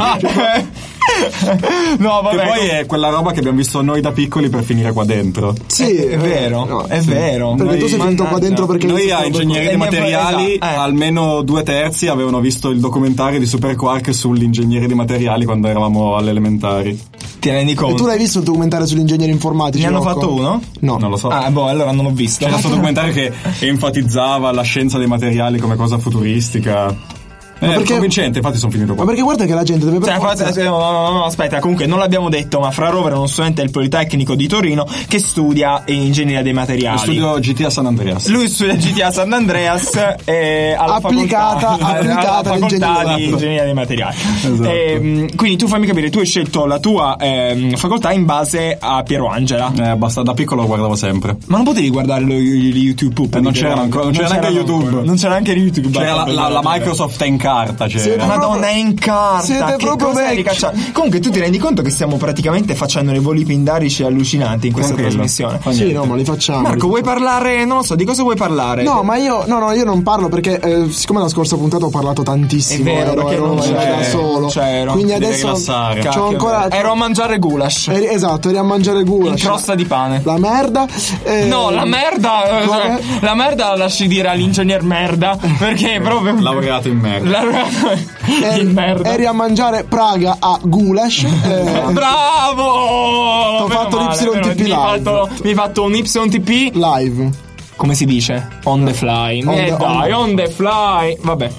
S2: No, vabbè.
S6: Che poi è quella roba che abbiamo visto noi da piccoli per finire qua dentro.
S2: Sì, è vero, no, è vero.
S1: Perché tu sei finito qua dentro perché
S6: noi a ingegneria dei materiali almeno 2/3 avevano visto il documentario di Super Quark sull'ingegneria dei materiali quando eravamo alle elementari.
S2: Ti rendi conto?
S1: E tu l'hai visto il documentario sugli ingegneri informatici?
S2: Ne hanno
S1: Rocco?
S2: fatto uno?
S1: No.
S6: Non lo so.
S2: Allora non l'ho visto.
S6: C'era questo documentario che enfatizzava la scienza dei materiali come cosa futuristica.
S1: Perché
S6: convincente, infatti sono finito qua.
S1: Ma perché guarda che la gente deve
S2: no, aspetta, comunque non l'abbiamo detto, ma Fra Rover è uno studente del Politecnico di Torino che studia ingegneria dei materiali.
S6: Studio GTA San Andreas.
S2: Lui studia GTA San Andreas alla
S1: applicata
S2: facoltà di ingegneria dei materiali.
S6: Esatto.
S2: Quindi tu fammi capire, tu hai scelto la tua facoltà in base a Piero Angela.
S6: Basta, da piccolo lo guardavo sempre.
S2: Ma non potevi guardare gli YouTube Poop?
S6: Non c'era ancora, non c'era neanche YouTube.
S2: Non c'era neanche YouTube.
S6: C'era la Microsoft in carta. C'era.
S2: Madonna, è in carta.
S1: Siete proprio vecchi.
S2: Comunque tu ti rendi conto che stiamo praticamente facendo dei voli pindarici allucinanti in questa trasmissione.
S1: Sì, no, ma li facciamo.
S2: Marco, vuoi parlare? Non lo so, di cosa vuoi parlare?
S1: No, ma io non parlo perché siccome la scorsa puntata ho parlato tantissimo.
S2: È vero, perché
S1: ero da solo. Quindi adesso c'ho ancora.
S2: Ero a mangiare goulash.
S1: Esatto, eri a mangiare goulash.
S2: In crosta di pane.
S1: La merda.
S2: No, la merda. La merda la lasci dire all'ingegner Merda. Perché è proprio.
S6: Laureato in merda.
S1: Eri a mangiare Praga a goulash.
S2: Bravo!
S1: Ho fatto l'YTP live.
S2: Mi hai fatto un YTP
S1: live.
S2: Come si dice? On the fly. On the fly. Vabbè.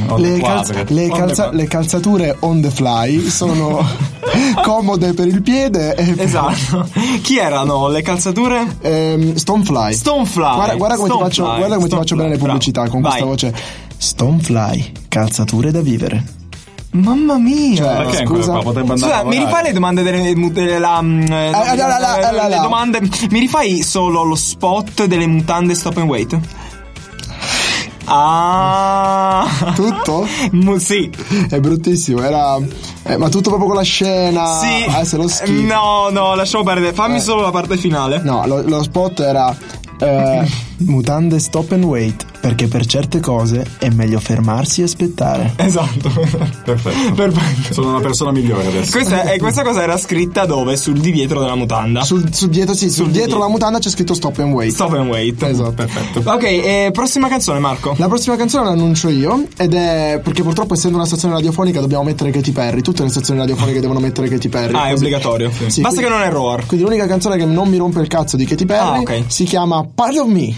S1: Le calzature on the fly sono comode per il piede.
S2: Esatto. Chi erano le calzature?
S1: Stonefly. Guarda come ti faccio bene le pubblicità con questa voce. Stonefly, calzature da vivere.
S2: Mamma mia.
S1: Cioè,
S6: Perché
S1: scusa,
S6: qua potrebbe andare a
S2: Scusa, mi
S6: lavorare?
S2: rifai le domande le domande? Mi rifai solo lo spot delle mutande Stop and Wait? Ah,
S1: tutto?
S2: Sì.
S1: È bruttissimo, era ma tutto proprio con la scena.
S2: Sì.
S1: Se lo schifo.
S2: No, lasciamo perdere. Fammi solo la parte finale.
S1: No, lo spot era mutande Stop and Wait, perché per certe cose è meglio fermarsi e aspettare.
S2: Esatto.
S6: Perfetto. Sono una persona migliore adesso.
S2: Questa cosa era scritta dove? Sul dietro della mutanda.
S1: Sul dietro la mutanda c'è scritto Stop and Wait.
S2: Stop and Wait.
S1: Esatto.
S6: Perfetto.
S2: Ok, prossima canzone, Marco.
S1: La prossima canzone l'annuncio io, ed è perché purtroppo, essendo una stazione radiofonica, dobbiamo mettere Katy Perry. Tutte le stazioni radiofoniche devono mettere Katy Perry.
S2: Ah, è obbligatorio.
S1: Sì,
S2: basta che non è Roar.
S1: Quindi l'unica canzone che non mi rompe il cazzo di Katy Perry si chiama Part of Me.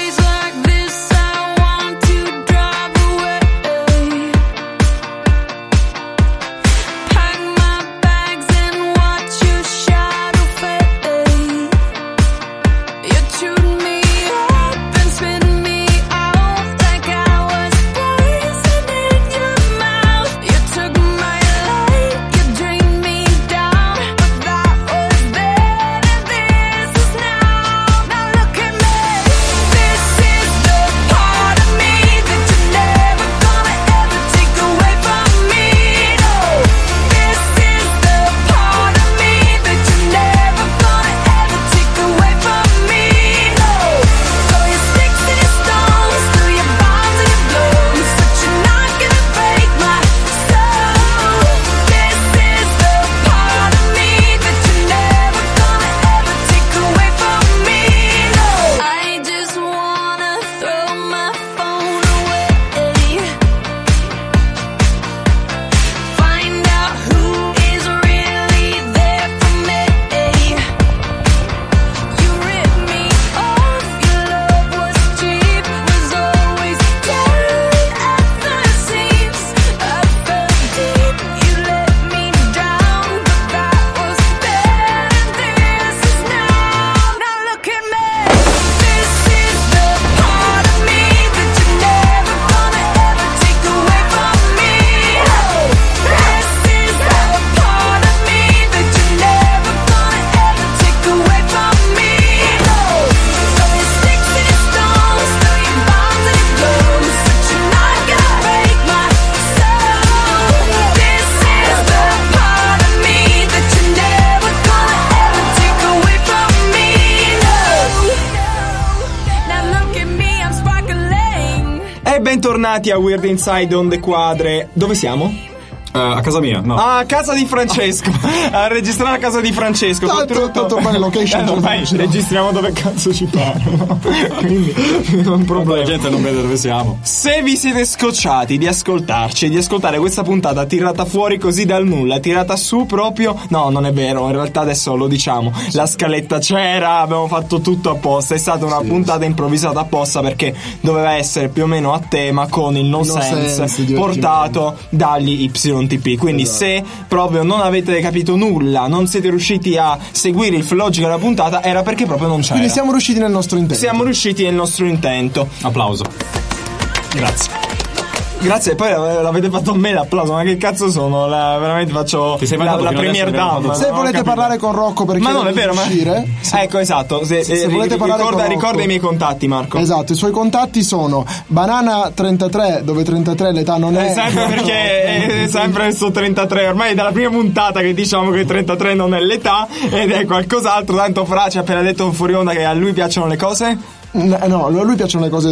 S2: Bentornati a Weird Inside on the Quadre. Dove siamo?
S6: A casa mia, no.
S2: Ah, a casa di Francesco. A registrare a casa di Francesco.
S1: Tanto fare location.
S2: Ormai registriamo dove cazzo ci pare, no? Quindi non problema.
S6: La gente non vede dove siamo.
S2: Se vi siete scocciati di ascoltarci, di ascoltare questa puntata tirata fuori così dal nulla, tirata su proprio. No, non è vero, in realtà adesso lo diciamo. La scaletta c'era, abbiamo fatto tutto apposta. È stata una puntata improvvisata apposta perché doveva essere più o meno a tema con il no sense portato dagli YTP. Quindi se proprio non avete capito nulla, non siete riusciti a seguire il logico della puntata, era perché proprio non c'era.
S1: Quindi siamo riusciti nel nostro intento.
S2: Siamo riusciti nel nostro intento.
S6: Applauso.
S2: Grazie, poi l'avete fatto a me l'applauso, ma che cazzo sono? Veramente faccio la premier dama.
S1: Se volete parlare con Rocco perché
S2: ma non è vero,
S1: uscire,
S2: ecco, esatto. Se volete parlare con Rocco, ricorda i miei contatti, Marco.
S1: Esatto, i suoi contatti sono Banana33, dove 33 l'età non è.
S2: Sempre perché è sempre su 33. Ormai è dalla prima puntata che diciamo che 33 non è l'età ed è qualcos'altro. Tanto Fra ci ha appena detto fuori onda che a lui piacciono le cose.
S1: No, a lui piacciono le cose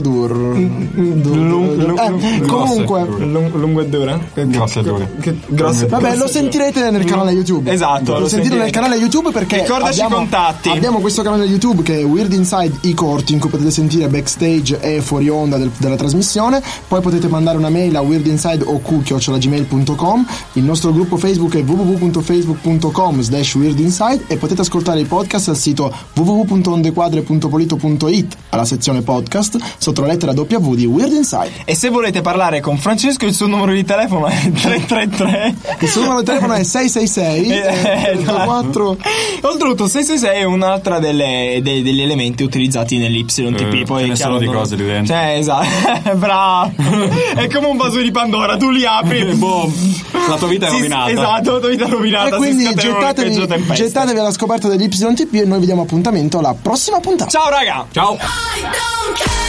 S1: comunque
S2: lungo e dura.
S6: Grosse.
S1: Vabbè, lo sentirete nel canale YouTube.
S2: Esatto,
S1: lo sentirete nel canale YouTube perché
S2: ricordaci i contatti.
S1: Abbiamo questo canale YouTube che è Weird Inside i corti, in cui potete sentire backstage e fuori onda della trasmissione. Poi potete mandare una mail a weirdinsideoq@gmail.com. Il nostro gruppo Facebook è www.facebook.com/weirdinside e potete ascoltare i podcast al sito www.ondequadre.polito.it alla sezione podcast sotto la lettera W di Weird Inside.
S2: E se volete parlare con Francesco, il suo numero di telefono è 333.
S1: Il suo numero di telefono è 666 34.
S2: Oltretutto 666 è un'altra degli elementi utilizzati nell'YTP. Poi
S6: ce ne sono di cose lì dentro.
S2: Esatto. Bravo. È come un vaso di Pandora, tu li apri e boom.
S6: La tua vita è rovinata.
S2: Esatto, la tua vita è rovinata.
S1: E quindi gettatevi alla scoperta dell'YTP e noi vi diamo appuntamento alla prossima puntata.
S2: Ciao raga.
S6: Ciao.